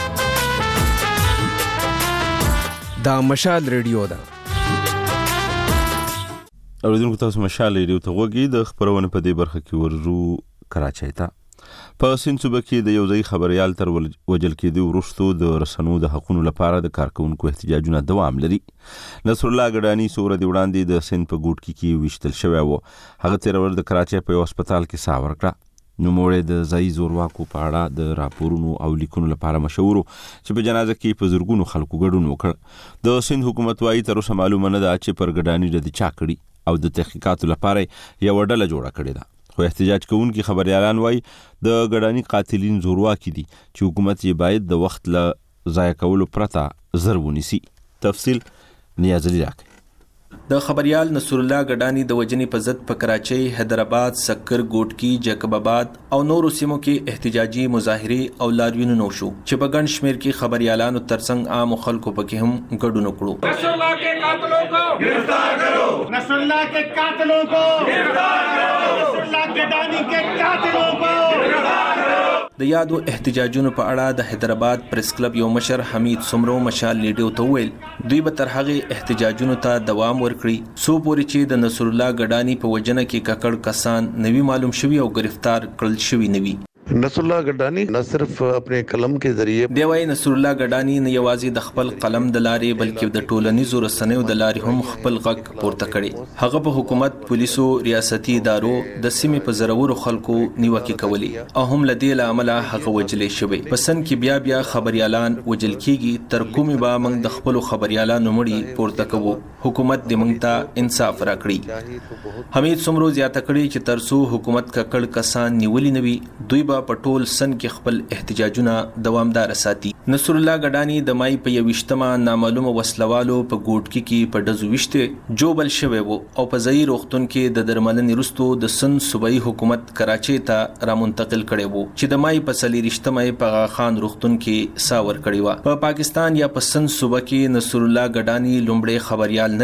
دا مشال ریډیو ده اوریدونکو تاسو مشال ریډیو ته وګورئ د خبرونه په دې برخه کې ورزو کراچۍ ته په سند صوبه کې د یو ځای خبريال تر وجل کې د ورستو د رسنو د حقوقو لپاره د کارکونکو احتجاجونه دوام لري. نصر الله ګډانی سور دی وړاندې د سند په ګوټ کې وشتل شوی وو هغه تیر ور د کراچۍ په هسپتال کې ساور کړه نو موړې د ځای زورواکو په اړه د راپورونو او لیکونو لپاره مشهور چې په جنازه کې په زورګونو خلکو ګډون وکړ. د سند حکومت وايي تر اوسه معلومه نه ده چې پر ګډانی د چا کړي او د تحقیقاتو لپاره یو ډله جوړه کړې ده خو احتجاج کوونکي خبريالان وايي د ګډانی قاتلین زورواکي دي چې حکومت یې باید د وخت له ضایع کولو پرته زر ونیسي. تفصیل نیاز علي راکړي. د خبريال نصر الله ګډانی د وجنې په ضد په کراچۍ، حیدرآباد، سکر، ګوټکی، جیکب آباد او نورو سیمو کې احتجاجي مظاهره او لاریونونه وشو چې په ګڼ شمیر کې خبريالانو ترڅنګ عام خلکو پکې هم ګډون وکړو. نصر الله کے قاتلوں کو گرفتار کرو، نصر اللہ کے قاتلوں کو گرفتار کرو، نصر اللہ ګډانی کے قاتلوں کو گرفتار کرو. د یادو احتجاجونو په اړه د حیدرآباد پریس کلب یو مشر حمید سمرو مشال لیډیو ته ویل دوی به تر هغه احتجاجونو ته دوام ورکړي سو پورې چې د نصر الله ګډانی په وجنه کې ککړ کسان نوی معلوم شوی او گرفتار کړل شوی نوی. نصر الله ګډانی نه صرف خپل قلم کې ذریعے دی وايي نصر الله ګډانی نه یوازې د خپل قلم د لارې بلکې د ټولنیزو رسنیو د لارې هم خپل غږ پورته کړي. هغه په حکومت، پولیسو، ریاستي ادارو د سیمې په زرورو خلکو نیوکه کوي او هم لدی له عمله هغه وجلې شوی. پسند کې بیا خبريالان وجل کیږي تر کومه به موږ د خپل خبريالانو مړي پورته کوو. حکومت د موږ ته انصاف راکړي. حمید سمرو زیاته کړي چې ترسو حکومت ککړ کسان نیولې نوي دوی په ټول سن کې خپل احتجاجونه دوامدار ساتي. نصر الله ګډانی د مای په 28مه نامعلومه وسلوالو په ګوټکی کې په ډزو وشته جوبل شوی وو او په ځای روغتون کې د درملنې وروسته د سن صوبایي حکومت کراچۍ ته را منتقل کړي وو چې د مای په 23مه په خان روغتون کې ساور کړي و. په پاکستان یا په سن صوبه کې نصر الله ګډانی لومړی خبريال نه دی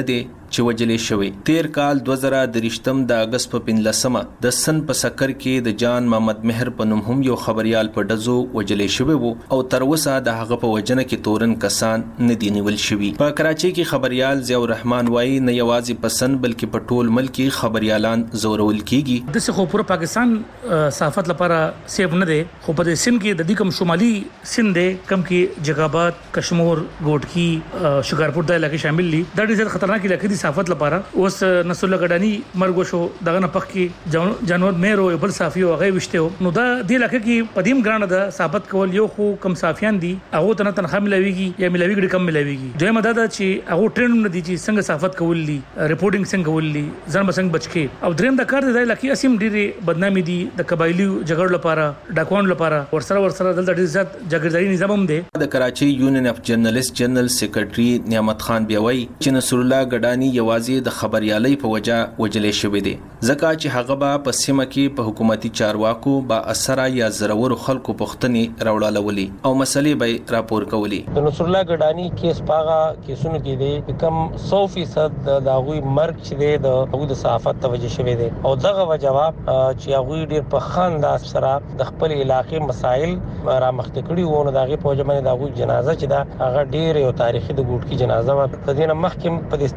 چې وجلې شوی. تیر کال 2023 د اگست په 15 د سن په سکر کې د جان محمد مهر په نوم هم یو خبريال په ډزو وجلې شوی وو او تر اوسه د هغه په وجنه کې تورن کسان نه دي نیول شوی. په کراچۍ کې خبريال ضیاء الرحمن وایي نه یوازې په سن بلکې په ټول ملک کې خبريالان زورول کیږي. د څه خو پر پاکستان صحافت لپاره سیب نه دی، خو په سند کې د دې کوم شمالي سند دی کم کې جګاباد، کشمور، ګوټکی، شکارپور د علاقې شامل دي. دا ډېر خطرناک علاقې دي صحافت لپاره. اوس نصر الله غډانی مرګ شو دغه نه پخ کې جانور مېرو بل صحافي او هغه وشته. نو دا د علاقې کې قدیم ګرانه ده صحافت کول. یو خو کم صحافیان دي هغه ته نه تنخواه ملويږي یا ملويږي کم ملويږي. دویمه دا چې هغه ټرینډ نه دي چې څنګه صحافت کول دي، ریپورټینګ څنګه کول دي، ځان بسنګ بچکی. او دریم د کار د علاقې اسیم ډېری بدنامي دي د قبایلی جګړو لپاره، ډاکوان لپاره ورسره دلته ډېر زیات جګړهداري نظام هم دی. د کراچي یونین اف جرنالست جنرال سیکریټري نعمت خان بیاوي چې نصر الله غډانی یوازې د خبريالۍ په وجه وجلې شوی دی ځکه چې هغه به په سیمه کې په حکومتي چارواکو با اثر یا زرور خلکو پښتني راوړلولي او مسلې به راپور کولی. د نصر الله غډانی کیس پاغه کیسونو کې دی کم 100% د هغوی مرګ چې دی د هغوی د صحافت توجه شوی دی او دغه جواب چې هغوی ډېر په خانداس سره د خپل علاقې مسائل را مخته کړي وو. نو دغه په وجه باندې د هغوی جنازه چې دا هغه ډېر یو تاریخي د ګوټکی جنازه و. په دې نه مخکې په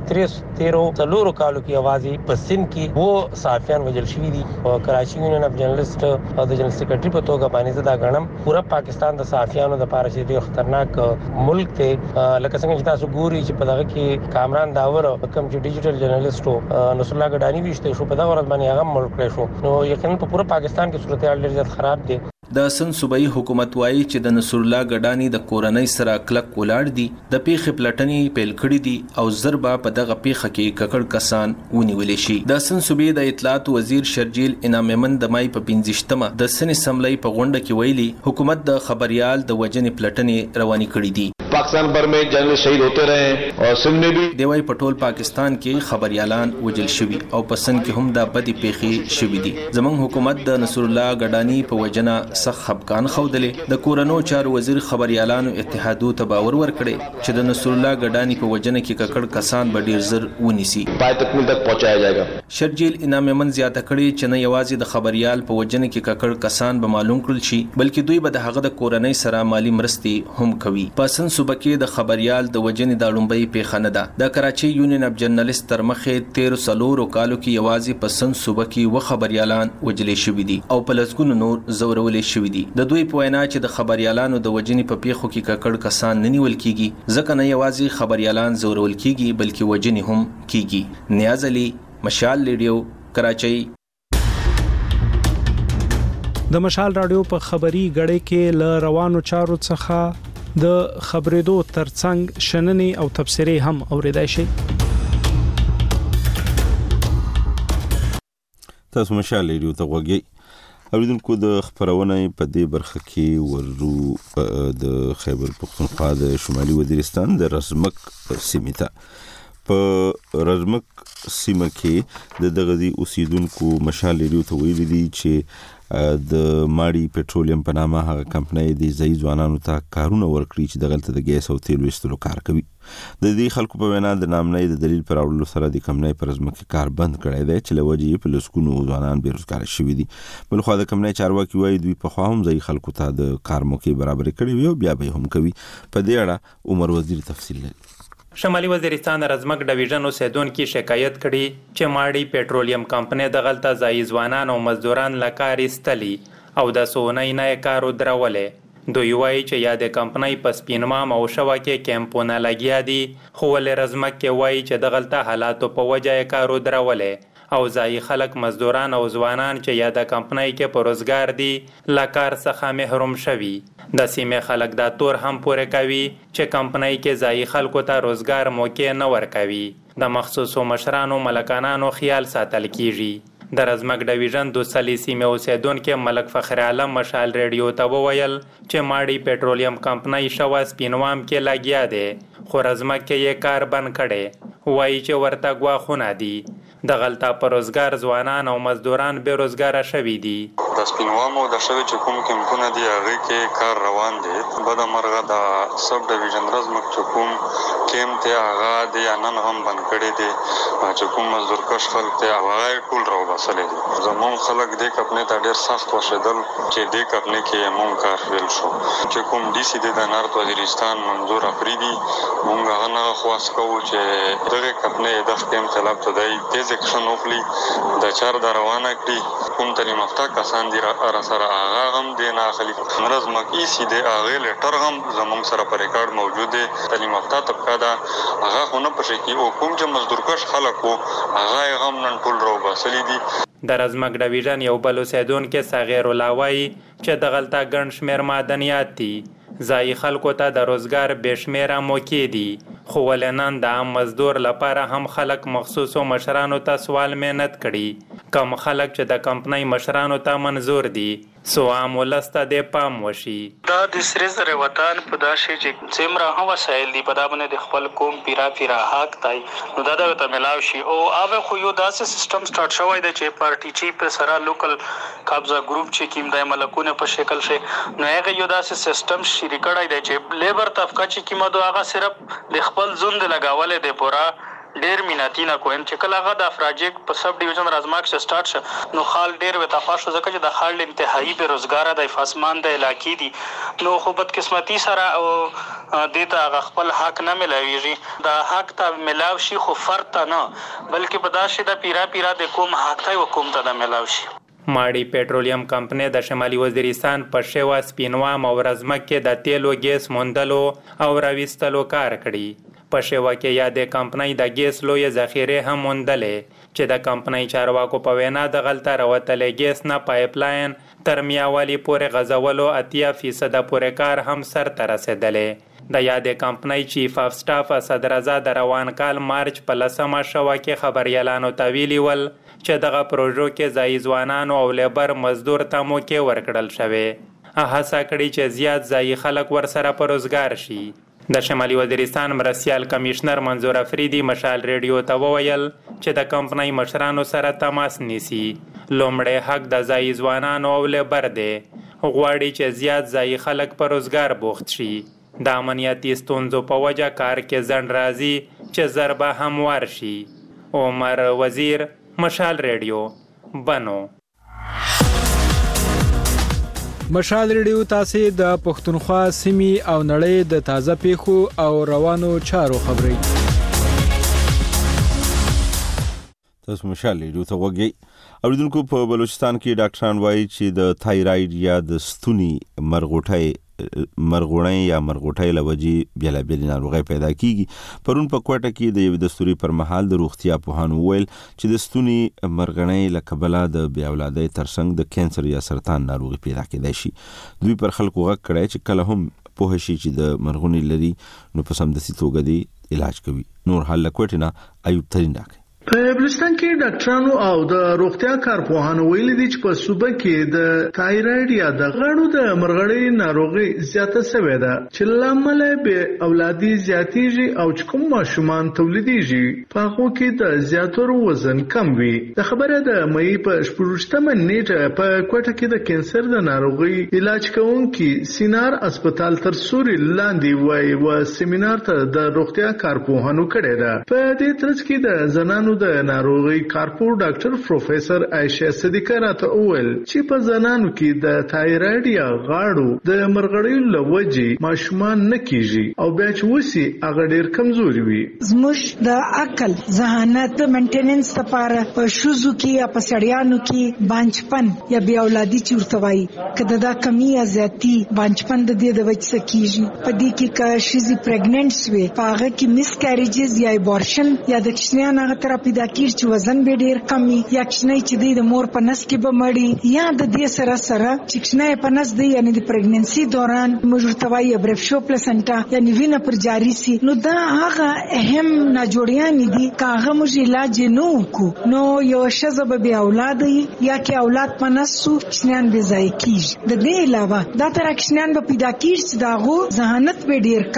13 کالو کې اوازې په سین کې وو صحافیان وجل شوی دي. او کراچي یونین اف جرنالست او د جنرال سیکریټري په توګه باندې دا غنم پورا پاکستان د صحافیانو د لپاره چې ډېر خطرناک ملک ته لکه څنګه چې تاسو ګوري چې په دغه کې کامران داور کوم چې ډیجیټل جرنالستو نصر الله غډانی وشته شو په دغه ورځ باندې هغه ملک کړی شو. نو یقینا په پورا پاکستان کې صورتحال ډېر زیات خراب دي. د سن صوبایي حکومت وایي چې د نصر الله غډانی د کورنۍ سره کلک ولاړ دي، د پیښې پلټنې پیل کړې دي او ضربه په دغه پیښه کې ککړ کسان ونیول شي. د سن صوبې د اطلاعات وزیر شرجیل انعام مومن د مای په 15مه د سن اسمبلی په غونډه کې ویلي حکومت د خبريال د وجنې پلټنې رواني کړې دي. पाकिस्तान भर में जर्नलिस्ट शहीद होते रहे और सिंध में भी دیوای پټول پاکستان کې خبريالان وجل شوی او پسند کې هم د بدی پیښې شوی دي. زمون حکومت د نصر الله غډانی په وجنه سخت خپګان خودلې. د کورونو چارو وزیر خبريالانو اتحادو ته باور ورکړي چې د نصر الله غډانی په وجنه کې ککړ کسان به ډیر زر ونیسي، پای تکمیل تک پہنچایا جائے گا. شرجیل انعام مومن زیاته کړي چې نه یوازې د خبريال په وجنه کې ککړ کسان به معلوم کړل شي بلکې دوی به د هغه د کورنۍ سره مالی مرستې هم کوي. پسند صوبه کې د خبريال د وجنې د لومبۍ پیښه نه ده. د کراچي یونین اف جرنالست تر مخه 13 کالو کې یوازې پسند صوبه کې و خبريالان وجلې شوی دي او په لسګونو نور زورولې شوی دي. د دوی په وینا چې د خبريالانو د وجنې په پیښو کې ککړ کسان نه نیول کیږي ځکه نه یوازې خبريالان زورول کیږي بلکې وجنې هم کیږي. نیاز علي، مشال ریډیو، کراچۍ. د مشال رادیو په خبري غړې کې ل روانو چارو څخه د خبرېدو ترڅنګ شننې او تبصرې هم اوریدای شي. تاسو مشال ریډیو ته وګورئ. اوریدونکو د خبرونه په دې برخه کې ورو د خیبر پختونخوا د شمالي وزیرستان د رزمک سیمې ته په رزمک سیمه کې د دغه اوسیدونکو مشال ریډیو ته ویلي دي چې د ماړی پټرولیم په نامه هغه کمپنۍ د ځای ځوانانو ته کارونه ورکړي چې دغلته د ګیس او تیل ویستلو کار کوي. د دې خلکو په وینا د نامنۍ د دلیل پر اړولو سره د کمپنۍ پر ځمکه کار بند کړی دی چې لوجې په لسکونو ځوانان بیروزګار شوي دي. بلخو د کمپنۍ چارواکي وایي دوی په خوا هم ځای خلکو ته د کار موقع برابر کړي وي او بیا به هم کوي. په دې اړه عمر وزیر تفصیل لري. شمالي وزیرستان رزمک ډویژن اوسیدونکو شکایت کړي چې ماړی پټرولیم کمپنۍ د غلطه ځای ځوانان او مزدوران لکار استلی او د سونې نه کارو درولې. دوی وایي چې یا د کمپنۍ په سپینمام او شوکه کیمپونه لګیا دي خو ول رزمک کې وایي چې د غلطه حالاتو په وجه کارو درولې او ځای خلک مزدوران او ځوانان چې یا د کمپنۍ کې په روزګار دي لکار څخه محروم شوي. د سیمې خلک دا تور هم پوره کوي چې کمپنۍ کې ځای خلکو ته روزګار موقع نه ورکوي. د مخصوصو مشرانو ملکانانو خیال ساتل کیږي. د رزمک ډویژن د سلی سیمې اوسیدونکو ملک فخر عالم مشال ریډیو ته وویل چې ماړی پټرولیم کمپنۍ شوا سپینوام کې لګیا دی خو رزمک کې یې کار بند کړي. وایي چې ورته غواخونه دي. د غلطه پر روزګار ځوانان او مزدوران بیروزګار شوي دي. د سپینوا مو د شوی چې کوم کمپونه دی هغه کې کار روان دي. بد مرغه د سب ډیویژن رزمک چې کوم کیم ته هغه دی نن هم بند کړی دی چې کوم مزدور کش خلک ته هغه ټول راو بسلې دي. زمون خلک د کپنې ته ډیر سخت وشدل چې د کپنې کې مونږ کار فیل شو چې کوم ډي سي د نارت وزیرستان منظور افریدي مونږ هغه خواست کوو چې دغه کپنې د کیم طلب ته دی تیز اکشن وکړي د چار د روانه کړي کوم تعلیم یافته کسان دي را سره هغه هم د ناخلی رزمک ای سی د هغه لیټر هم زموږ سره په ریکارډ موجود دی. تعلیم یافته طبقه دا هغه خو نه پښې کې او کوم چې مزدور کش خلک وو هغه هم نن ټول راو باسلې دي. د رزمک ډیویژن یو بل اوسیدونکو صغیر الله وایي چې دغلته ګڼ شمېر معدنیات دي. ځایي خلکو ته د روزګار بېشمېره موقع دي خو ولې نن د عام مزدور لپاره هم خلک مخصوصو مشرانو ته سوال محنت کړي. کم خلک چې د کمپنۍ مشرانو ته منظور دي سو عام ولس ته د پام وشي. دا د سری زره وطن په دا شی چې څومره هم وسایل دي په دا باندې د خپل قوم پیرا حق تای نو دا ته ملاو شي او اوبه خو یو داسې سیستم سٹارټ شوی دی چې پارټي چی په سره لوکل قبضه ګروپ چې کیم د ملکونه په شکل شي نو هغه یو داسې سیستم شری کړای دی چې لیبر طبقه چې کیمه دوه هغه صرف د خپل ژوند لګاولې دی پورا ډیر میناتینا کوین چې کله هغه د افراجیک په سب ډیویژن رازماک څخه سٹارټ شه نو خال ډیر وته خاصه ځکه چې د خال انتهایی بیروزګار د فاسمان د علاقې دي نو خو بد قسمتي سره او د ته خپل حق نه ملاويږي. د حق ته ملاو شي خو فرد ته نه بلکې په داسې د پیرا د کوم حق ته حکومت ته ملاو شي. ماړی پېټرولیم کمپنۍ د شمالي وزیرستان په شیوا سپینوا او رزمک کې د تیلو ګیس موندلو او راوستلو کار کړی. په شیوا کې یا د کمپنۍ د ګیس لوی ذخیره هم موندلې چې د کمپنۍ چارواکو په وینا د غلطه راوتلې ګیس نه پایپ لاین تر میاوالی پورې غځولو 80% پورې کار هم سر ته رسېدلې. د یادې کمپنۍ چیف اف سټاف صدرزا د روان کال مارچ په 10مه شوه کې خبريالانو ته ویلي ول چې دغه پروژو کې ځایي ځوانانو او لیبر مزدور ته موقع ورکړل شوې. هڅه کړې چې زیات ځایي خلک ورسره په روزګار شي. د شمالي وزیرستان مرستیال کمشنر منظور افریدي مشال ریډیو ته وویل چې د کمپنۍ مشرانو سره تماس نیسي. لومړی حق د ځایي ځوانانو او لیبر دی. غواړي چې زیات ځایي خلک په روزګار بوخت شي. د امنیتي ستونزو په وجه کار کې ځنډ راځي چې ضربه هموار شي. عمر وزیر مشال ریډیو بنو. مشال ریډیو تاسو د پښتونخوا سیمې او نړۍ د تازه پیښو او روانو چارو خبري تاسو مشال ریډیو ته وګورئ. اوریدونکو په بلوچستان کې ډاکټران وایي چې د تایراید یا د ستوني مرغوړی یا مرغوټۍ لوجي بیلابېل ناروغي پیدا کیږي. پرون په کوټه کې د یو دستوري پر مهال د روغتیا پوهانو ویل چې د ستوني مرغنۍ له کبله د بیا اولادۍ ترڅنګ د کانسر یا سرطان ناروغي پیدا کېدای شي. دوی پر خلکو غږ کړی چې کله هم پوه شي چې د مرغونی لري نو په سمدستي توګه دی علاج کوي. نور حال له کوټه نه ایوب ترین راکړي. په بلوچستان کې ډاکټرانو او د روغتیا کارپوهانو ویلي دي چې په صوبه کې د تایراید یا د غړو د مرغړۍ ناروغي زیاته شوې ده چې لامل به اولادي زیاتېږي او چې کوم ماشومان تولیدېږي په هغه کې د زیاترو وزن کم وي. د خبره د مې په 14مه نیټه په کوټه کې د کانسر د ناروغي علاج کوونکي سینار هسپتال تر سوري لاندې وای و سیمینار ته د روغتیا کارپوهانو کړی ده. په دې ترڅ کې د زنانو د ناروغي کارپور ډاکټر پروفیسور عائشه صدیقه راته وویل چې په زنانو کې د تایراید یا غاړو د مرغړیو لوجي ماشومان نه کیږي او بیا چې وسی هغه ډیر کمزوري وي. زموږ د عقل ذهانت مینټیننس لپاره په شوزو کې یا په سړیانو کې بانچپن یا بیا اولادي چورتوي کله دا کمی یا زیاتی بانچپن د دې د وجه کیږي. په دې کې کا شيزي پریګننټس وي په هغه کې مس کیریجز یا ابورشن یا د کښنیان هغه طرف پیدا کیږي چې وزن به ډیر کمی یا کښنی چې د مور په نس کې به مړی یا د دې سره چې کښنی په نس دی یعنی د پریګننسي دوران مجرتوي ابرفشو پلاسنټا یعنی وینه پر جاری سي نو دا هغه اهم ناجوړیان دي کاغه موږ علاج نه وکړو نو یو شزه به اولاد یا کې اولاد په نس کښنیان به ځای کیږي. د دې علاوه دا تر کښنیان به پیدا کیږي چې داغو ذهانت به ډیر کمی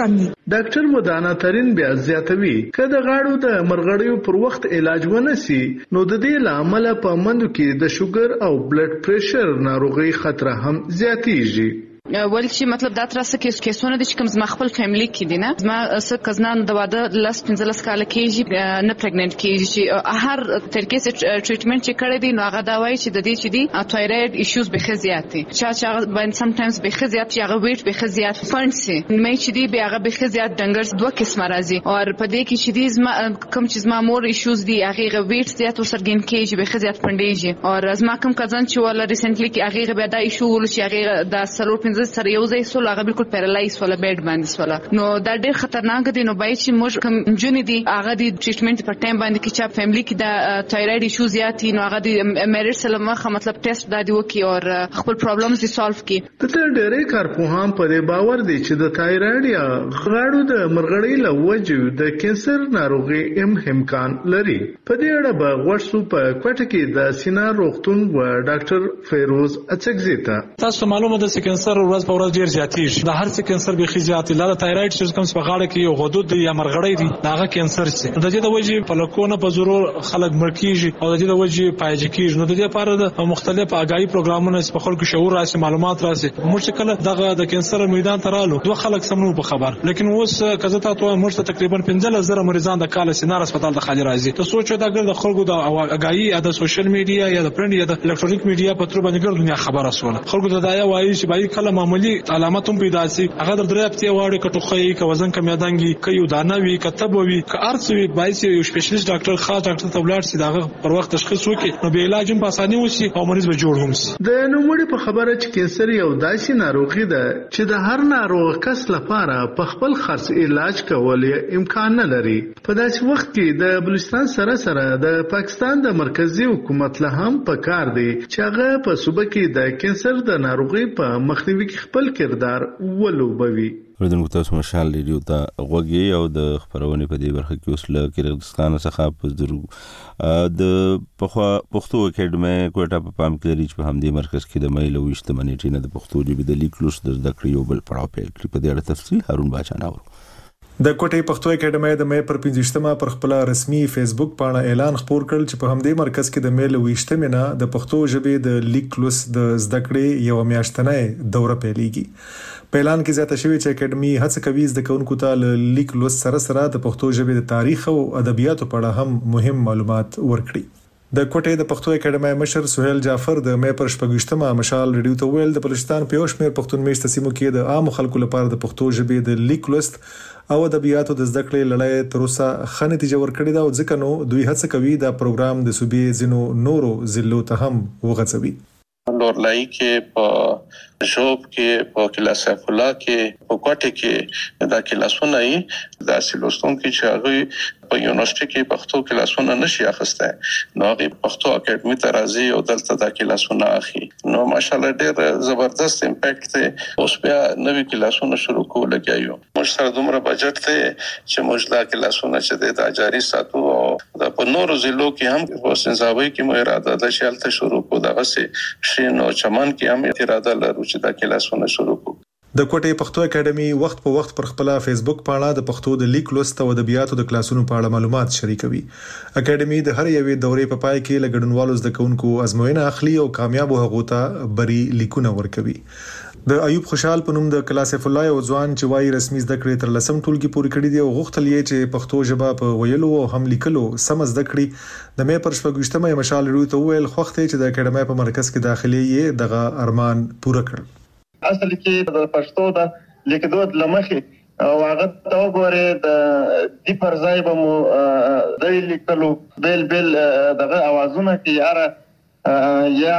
ډاکټر مدانا ترين بیا زیاتوي کله غاړو د مرغړیو پر وخت علاج ونسی نو د دې لامل په مندو کې د شوګر او بلډ پریشر ناروغي خطر هم زیاتیږي. ول چې مطلب دا تر څه کیسونه د کوم زما خپل فیملی کې دي نه زما څه کزنان د واده لاس 15 کال کېږي نه پریګننټ کېږي چې هر طریقې سره ټریټمنټ چې کړی دی نو هغه دا وایي چې د دې چې دی تایروید ایشوز به خزيات دي چې باندې سم ټایمز به خزيات چې هغه ویټ به خزيات فانسي مې چې دی به هغه به خزيات ډنګرز دوه قسمه راځي او په دې کې چې دی زما کوم چې زما مور ایشوز دي هغه ویټ زیات وسرګین کېږي به خزيات پندېږي او زما کوم کزن چې ولا ریسنټلی کې هغه به دا ایشو ول چې هغه د سلور سره یو ځای سول هغه بالکل پیرالایز ولا بیډ باندې سول نو دا ډېر خطرناک دي نو باید چې موږ کوم جون دي هغه د ټریټمنټ په ټایم باندې کې چې فیملی کې دا تایروید ایشو زیات دي نو هغه د میریټ سلامه مطلب ټیسټ دا دی وکي او خپل پرابلمز دي سولف کی ته ډېرې کارپوهان په باور دي چې د تایروید یا غاړو د مرغړی له وجې د کینسر ناروغي امکان لري. په دې اړه به ورسو په کوټه کې د سینا روغتون و ډاکټر فیروز اڅکزی تاسو معلومه ده چې کینسر ورځ په ورځ ډیر زیاتیږي د هر څه کینسر به خزيات لاره تایروید چې کوم په غاړه کې یو غدود یا مرغړی دي داغه کینسر سي د دې د وجې په لکونه په ضرور خلک مرکیږي او د دې د وجې پایج کیږي نو د دې لپاره د مختلف آگاهی پروګرامونه په خلکو شعور راسي معلومات راسي موږ کله دغه د کینسر میدان ترالو دوه خلک سمنو په خبر لیکن اوس کزه تاسو موږ تقریبا 15000 مریضان د کال سینار هسپتال د خالي راځي ته سوچو دا ګر د خلکو د آگاهی د سوشل میډیا یا د پرنټ یا د الکترونیک میډیا په تر باندې ګر دنیا خبره سول خلکو د دایا وایي چې باید کله معمولی علامات هم پیدا شي هغه د درې هفته واړې کټوخی ک وزن کم یادانګي ک یو دانه وی کتب وی ک ارڅوي باید یو سپیشلیست ډاکټر خاص ډاکټر ته ولاړ شي دغه پر وخت تشخیص وکړي نو به علاج هم په اساني وشي او مریض به جوړ هم شي. د نوموړي په خبره چې کینسر یو داسې ناروغي ده چې د هر ناروغ کس لپاره په خپل خرڅ علاج کول امکان نه لري. په داسې وخت کې د بلوچستان سره د پاکستان د مرکزی حکومت له هم پکار دی چې هغه په صوبه کې د کینسر د ناروغي په مخنیوي کې خپل کردار ولوبوي. ودونکو تاسو مشال ریډیو ته غوږی او د خبرونه په دې برخه کې اوس له کیرغستان څخه په درو د پښتو اکیډمي کوټه په پام کې لري چې په همدې مرکز کې د مېلو وشته منېټې نه د پښتو ژبې د لیک لوست د ذکر یو بل پړاو پیل کړی. په دې اړه تفصیل هارون باچا ناور د کوټې پښتو اکیډمي د مې پر 15مه پر خپل رسمي فیسبوک باندې اعلان خپور کړ چې په همدې مرکز کې د میل وشته نه د پښتو ژبې د لیک لوست د ذکر یو میاشتنه دوره پیلېږي. په اعلان کې زیاته شوی چې اکیډمي هڅه کوي د کوونکو ته لیک لوست سره د پښتو ژبې د تاریخ او ادبیاتو په اړه هم مهم معلومات ورکړي. د کوټې د پښتو اکیډمي مشر سہیل جعفر د مې پر 14مه مشال ریډیو ته ویل د بلوچستان په یوشمیر پښتون میشت سیمو کې د عام خلکو لپاره د پښتو ژبې د لیک لوست او ادبیاتو د ذکر لړۍ تر اوسه ښه نتیجه ورکړې ده او ځکه نو دوی هڅه کوي دا پروګرام د صوبې زینو نورو ضلعو ته هم وغځوي. لورلای کې په جوب کې په کلاس افلا کې په کوټه کې دا کلاسونه یې د سیلوستون کې چې هغه په یونیورسيټي کې پښتو کلاسونه نشي اخسته نو هغه پښتو اکیډمي ته راځي او دلته دا کلاسونه اخی نو ماشاالله ډېر زبردست امپیکټ دی اوس بیا نوې کلاسونه شروع کول لګیو موږ سره دومره بجټ دی چې موږ دا کلاسونه چې د جاري ساتو او د په نورو ضلعو کې هم په سنځاوي کې مو اراده ده چې الته شروع کو دغه سي شینو چمن کې هم اراده لرو چې دا کلاسونه شروع کو. د کوټې پښتو اکیډمي وخت په وخت پر خپل فیسبوک باندې د پښتو د لیک لوست او ادبیاتو د کلاسونو په اړه معلومات شریکوي. اکیډمي د هر یوې دورې په پای کې لګډونوالو زده کوونکو ازموینه اخلي او کامیاب هغو ته بری لیکونه ورکوي. د ایوب خوشحال په نوم د کلاس فلای او ځوان چې وايي رسمي زده کړې تر لسم ټولګي پورې کړې دي او غوښتل یې چې پښتو ژبه په ویلو او هم لیکلو سم زده کړي. د مې پر 14مه مشال ریډیو ته ویل خوښ دی چې د اکیډمي په مرکز کې داخلي یې دغه ارمان پوره کړ. اصل کې د پښتو د لیکدو لمخې او هغه ته وګوره د دې پر ځای به مو د لیکلو بیل دغه اوازونه کې یا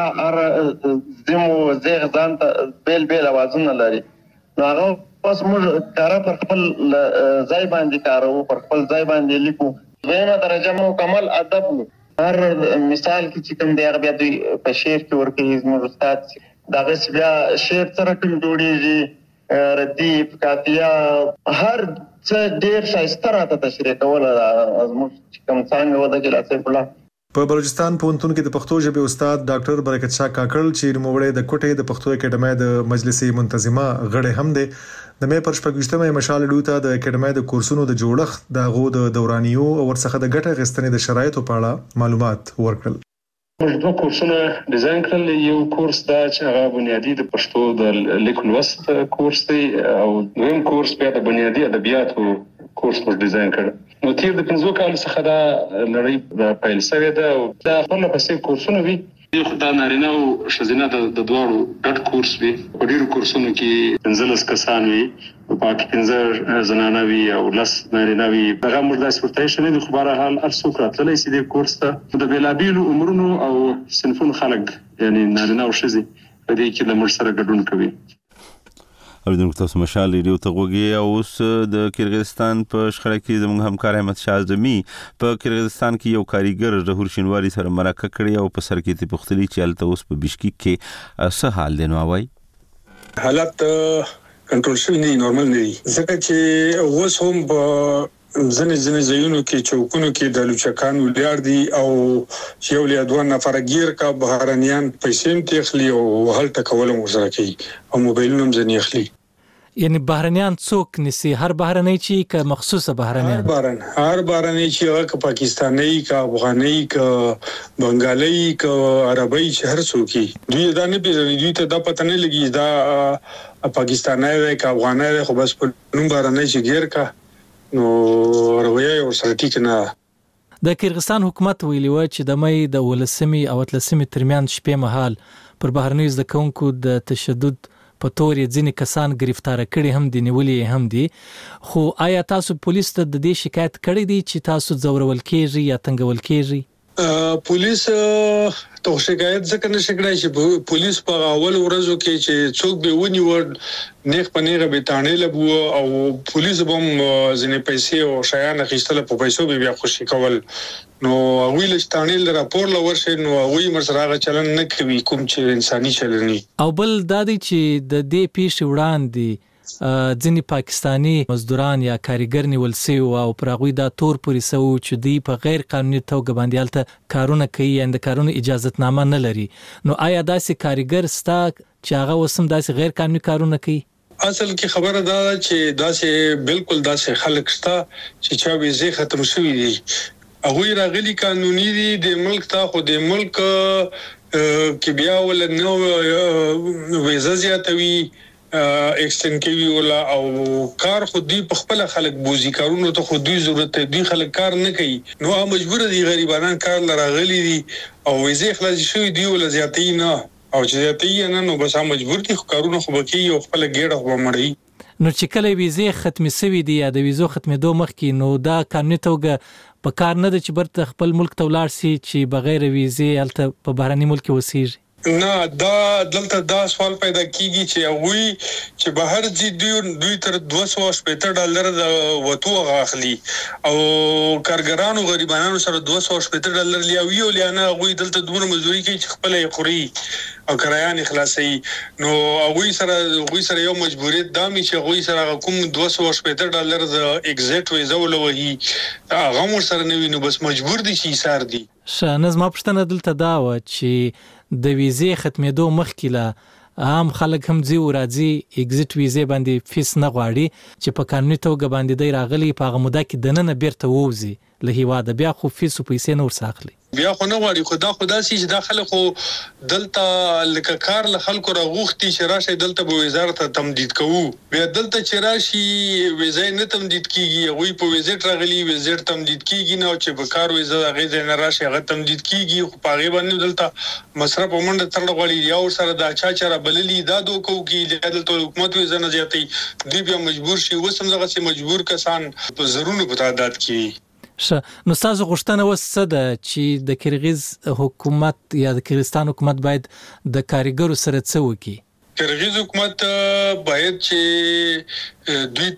زمو زیغ ځان ته بیل اوازونه لري نو هغه پس موږ کار پر خپل ځای باندې کارو پر خپل ځای باندې لیکو. دویمه درجه مکمل ادب هر مثال کې چې کوم دی هغه بیا دوی په شعر کې ورکوي زموږ استاد دغه بیا شعر سره کوم جوړیږي ردیف قافیه هر څه ډیر ښایسته راته تشریح کول زموږ کوم څنګه ودا کې راځي په بلوچستان پوهنتون کې د پښتو ژبې استاد ډاکټر برکت شاه کاکړ چې نوموړی د کوټې د پښتو اکیډمۍ د مجلسي منتظمه غړی هم دی د مې پر شپږشتمه مشال ډوته د اکیډمۍ د کورسونو د جوړښت د غو د دورانیو او ورڅخه د ګټه غستنې د شرایطو په اړه معلومات ورکړل. موږ دوه کورسونه ډیزاین کړل. یو کورس دا چې هغه بنیادی د پښتو د لیک لوست کورس دی او دویم کورس بیا د بنیادی ادبیاتو کورس موږ ډیزاین کړ. نو تیر د 15 کال څخه دا لړۍ پیل شوې ده او دا خپل پسې کورسونه وی دا نارینه او ښځینه د دواړو ګډ کورس وی. په ډیرو کورسونو کې 15 کسان وی او پاک 15 زنانه وی او لس نارینه وی. هغه موږ د سپورتایشن د خبره حال ارڅوک راتللی سي د کورس ته د بیلابیلو عمرونو او صنفونو خلک یعنی نارینه او ښځې په دې کې لمر سره ګډون کوي. اوریدونکو تاسو مشال ریډیو ته غوږی او اوس د کرغیزستان په شخړه کې زموږ همکار احمد شاه اعظمي په کرغیزستان کې یو کاریګر ظهور شینواری سره مرکه کړې او په سر کې ته پختلی چې الته اوس په بشکیک کې څه حال دی نو وای حالت کنټرول شوی نه نورمال نه دي ځکه چې اوس هم ځنې ځایونو کې چوکونو کې د لوچکانو لار دي او یو له دوه نفر غیر کا بهرانيان پیسې تخلي او هل تکول مو سره کوي او موبایلونه هم ځنې اخلي. یعنی بهرانيان څوک نسی هر بهراني چې ک مخصوصه بهرانيان هر بهراني چې هغه پاکستاني کا افغاني کا بنگالي کا عربي چې هر څوک دوی دا نه پیژني دوی ته دا پته نه لګي دا پاکستاني دی کا افغاني دی خو بس په نوم بهراني چې غیر کا نو رویه او سرټیک نه. د کرغستان حکومت ویلی و چې د مې د ولسمي او اتلسمي ترمیان شپې مهال پر بهرنیو زدکونکو د تشدد په تور ځینې کسان گرفتار کړي هم دي نیولې هم دي. خو آیا تاسو پولیس ته د دې شکایت کړی دی چې تاسو زورول کېږي یا تنګول کېږي؟ پولیس ته شکایت ځکه نشي کړای چې پولیس په اول ورځو کې چې څوک به ونیول نیغ په نیغه به تانې لبو او پولیس به ځنې پیسې او شیان اخیستل په پیسو به بیا خوشي کول نو ویل چې تانې راپور لورشي نو وی مرسره چلن نه کوي کوم چې انساني چلني. او بل دا دی چې د دې پیښې وړاندې ځینې پاکستانی مزدوران یا کاریګر نیول سوي او پر هغوی دا تور پورې سوي چې دوی په غیر قانوني توګه باندې هلته کارونه کوي یا د کارونو اجازتنامه نه لري. نو آیا داسې کاریګر ستا چې هغه اوس هم داسې غیر قانوني کارونه کوي؟ اصل کې خبره دا چې داسې بالکل داسې خلک شته چې چا ویزې ختم شوي دي هغوی راغلي قانوني دي د ملک ته خو د ملک کې بیا ول نو ویزه زیاتوي ایکستند کوي ولا او کار خو دی په خپل خلک بوزي کارونو ته خو دوی ضرورت دی خلک کار نه کوي نو مجبور دي غریبانان کار لراغلي دي او ویزه خلاص شوی دی ول زیاتې نه او چې زیاتې نه نو بس مجبور دي کارونه خو بکی او خپل ګډه خو مړی. نو چې کله ویزه ختمي سوي دي یا د ویزو ختمېدو مخکې نو دا قانوني توګه په کار نه ده چې برته خپل ملک ته ولاړ شي چې بغیر ویزې هلته په بهرني ملک اوسېږي؟ نه دا دلته دا سوال پیدا کیږي چې وی چې بهر دي دوی تر $280 د وټو غاخلي او کارګرانو غریبانو سره $280 لیاوي او لیانه وی دلته دوه مزدوري کوي چې خپل خوري او کرایان خلاصي نو وی سره یو مجبوریت دامي چې وی سره کوم $280 د ایگزیکټ ویزا ولوي هغه مر سره نه ویني بس مجبور دي شي سار دي. شنه ما پښتنه دلته دا و چې د ویزې ختمېدو مخکې له عام خلک هم ځي راځي ایگزیټ ویزې باندې فیس نه غواړي چې په قانوني توګه باندې دی راغلي په هغه موده کې دننه بیرته ووځي له هیواده بیا خو فیس او پیسې نه ورساخلي بیا خو نه غواړي خدا سي چې داخله خو دلته لکه کار له خلکو راغوختي چې راشه دلته به وزارت تمدید کوو بیا دلته چې راشي ویزه نه تمدید کیږي وی په ویزټ راغلي ویزټ تمدید کیږي نه چې به کار ویزه غیزه نه راشه هغه تمدید کیږي خو پاغي باندې دلته مصرف ومنډه تر غواړي یا سره دا چا بللی دا دوکو کې دلته حکومت ویزه نه زیاتې دی بیا مجبور شي وسمځه چې مجبور کسان په زرونو په تعداد کې نو تاسو غوښتنه وسه ده چې د کرغیز حکومت یا د کرغستان حکومت باید د کاریګرو سره څه وکړي؟ کرغیز حکومت باید چې دوی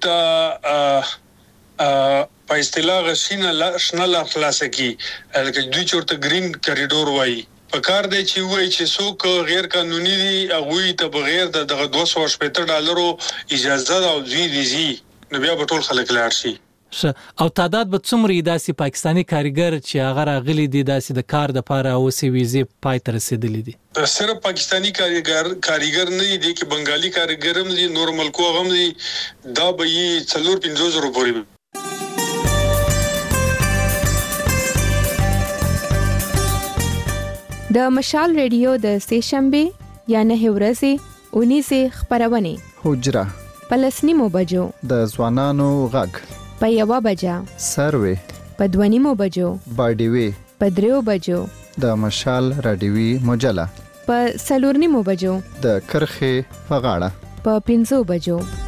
ته په اصطلاح شنه خلاص کی لکه دوی چورته گرین کریډور وایي په کار دی چې وایي چې څوک غیر قانوني دي هغه ته بغیر د $280 اجازه او دوی ویزي نو بیا به ټول خلک لاړ شي او تعداد به څومره داسې پاکستانی کاریګر چې هغه راغلي دي داسې د کار د لپاره او سی ویزه پای ته رسیدلې دي؟ صرف پاکستانی کاریګر نه دي کې بنگالي کاریګر هم دي، نور ملکو هم دي، دا به یې 4-5 پورې. د مشال ریډیو د سهشنبه یا 9 ورځې 19 خبرونه حجره پلسنیمو بجو د ځوانانو غږ په 1 بجه سروي په 2 بجو باډیوي په 3 بجو د مشال رادیوي مجله په 4 بجو د کرخه په غاړه په 5 بجو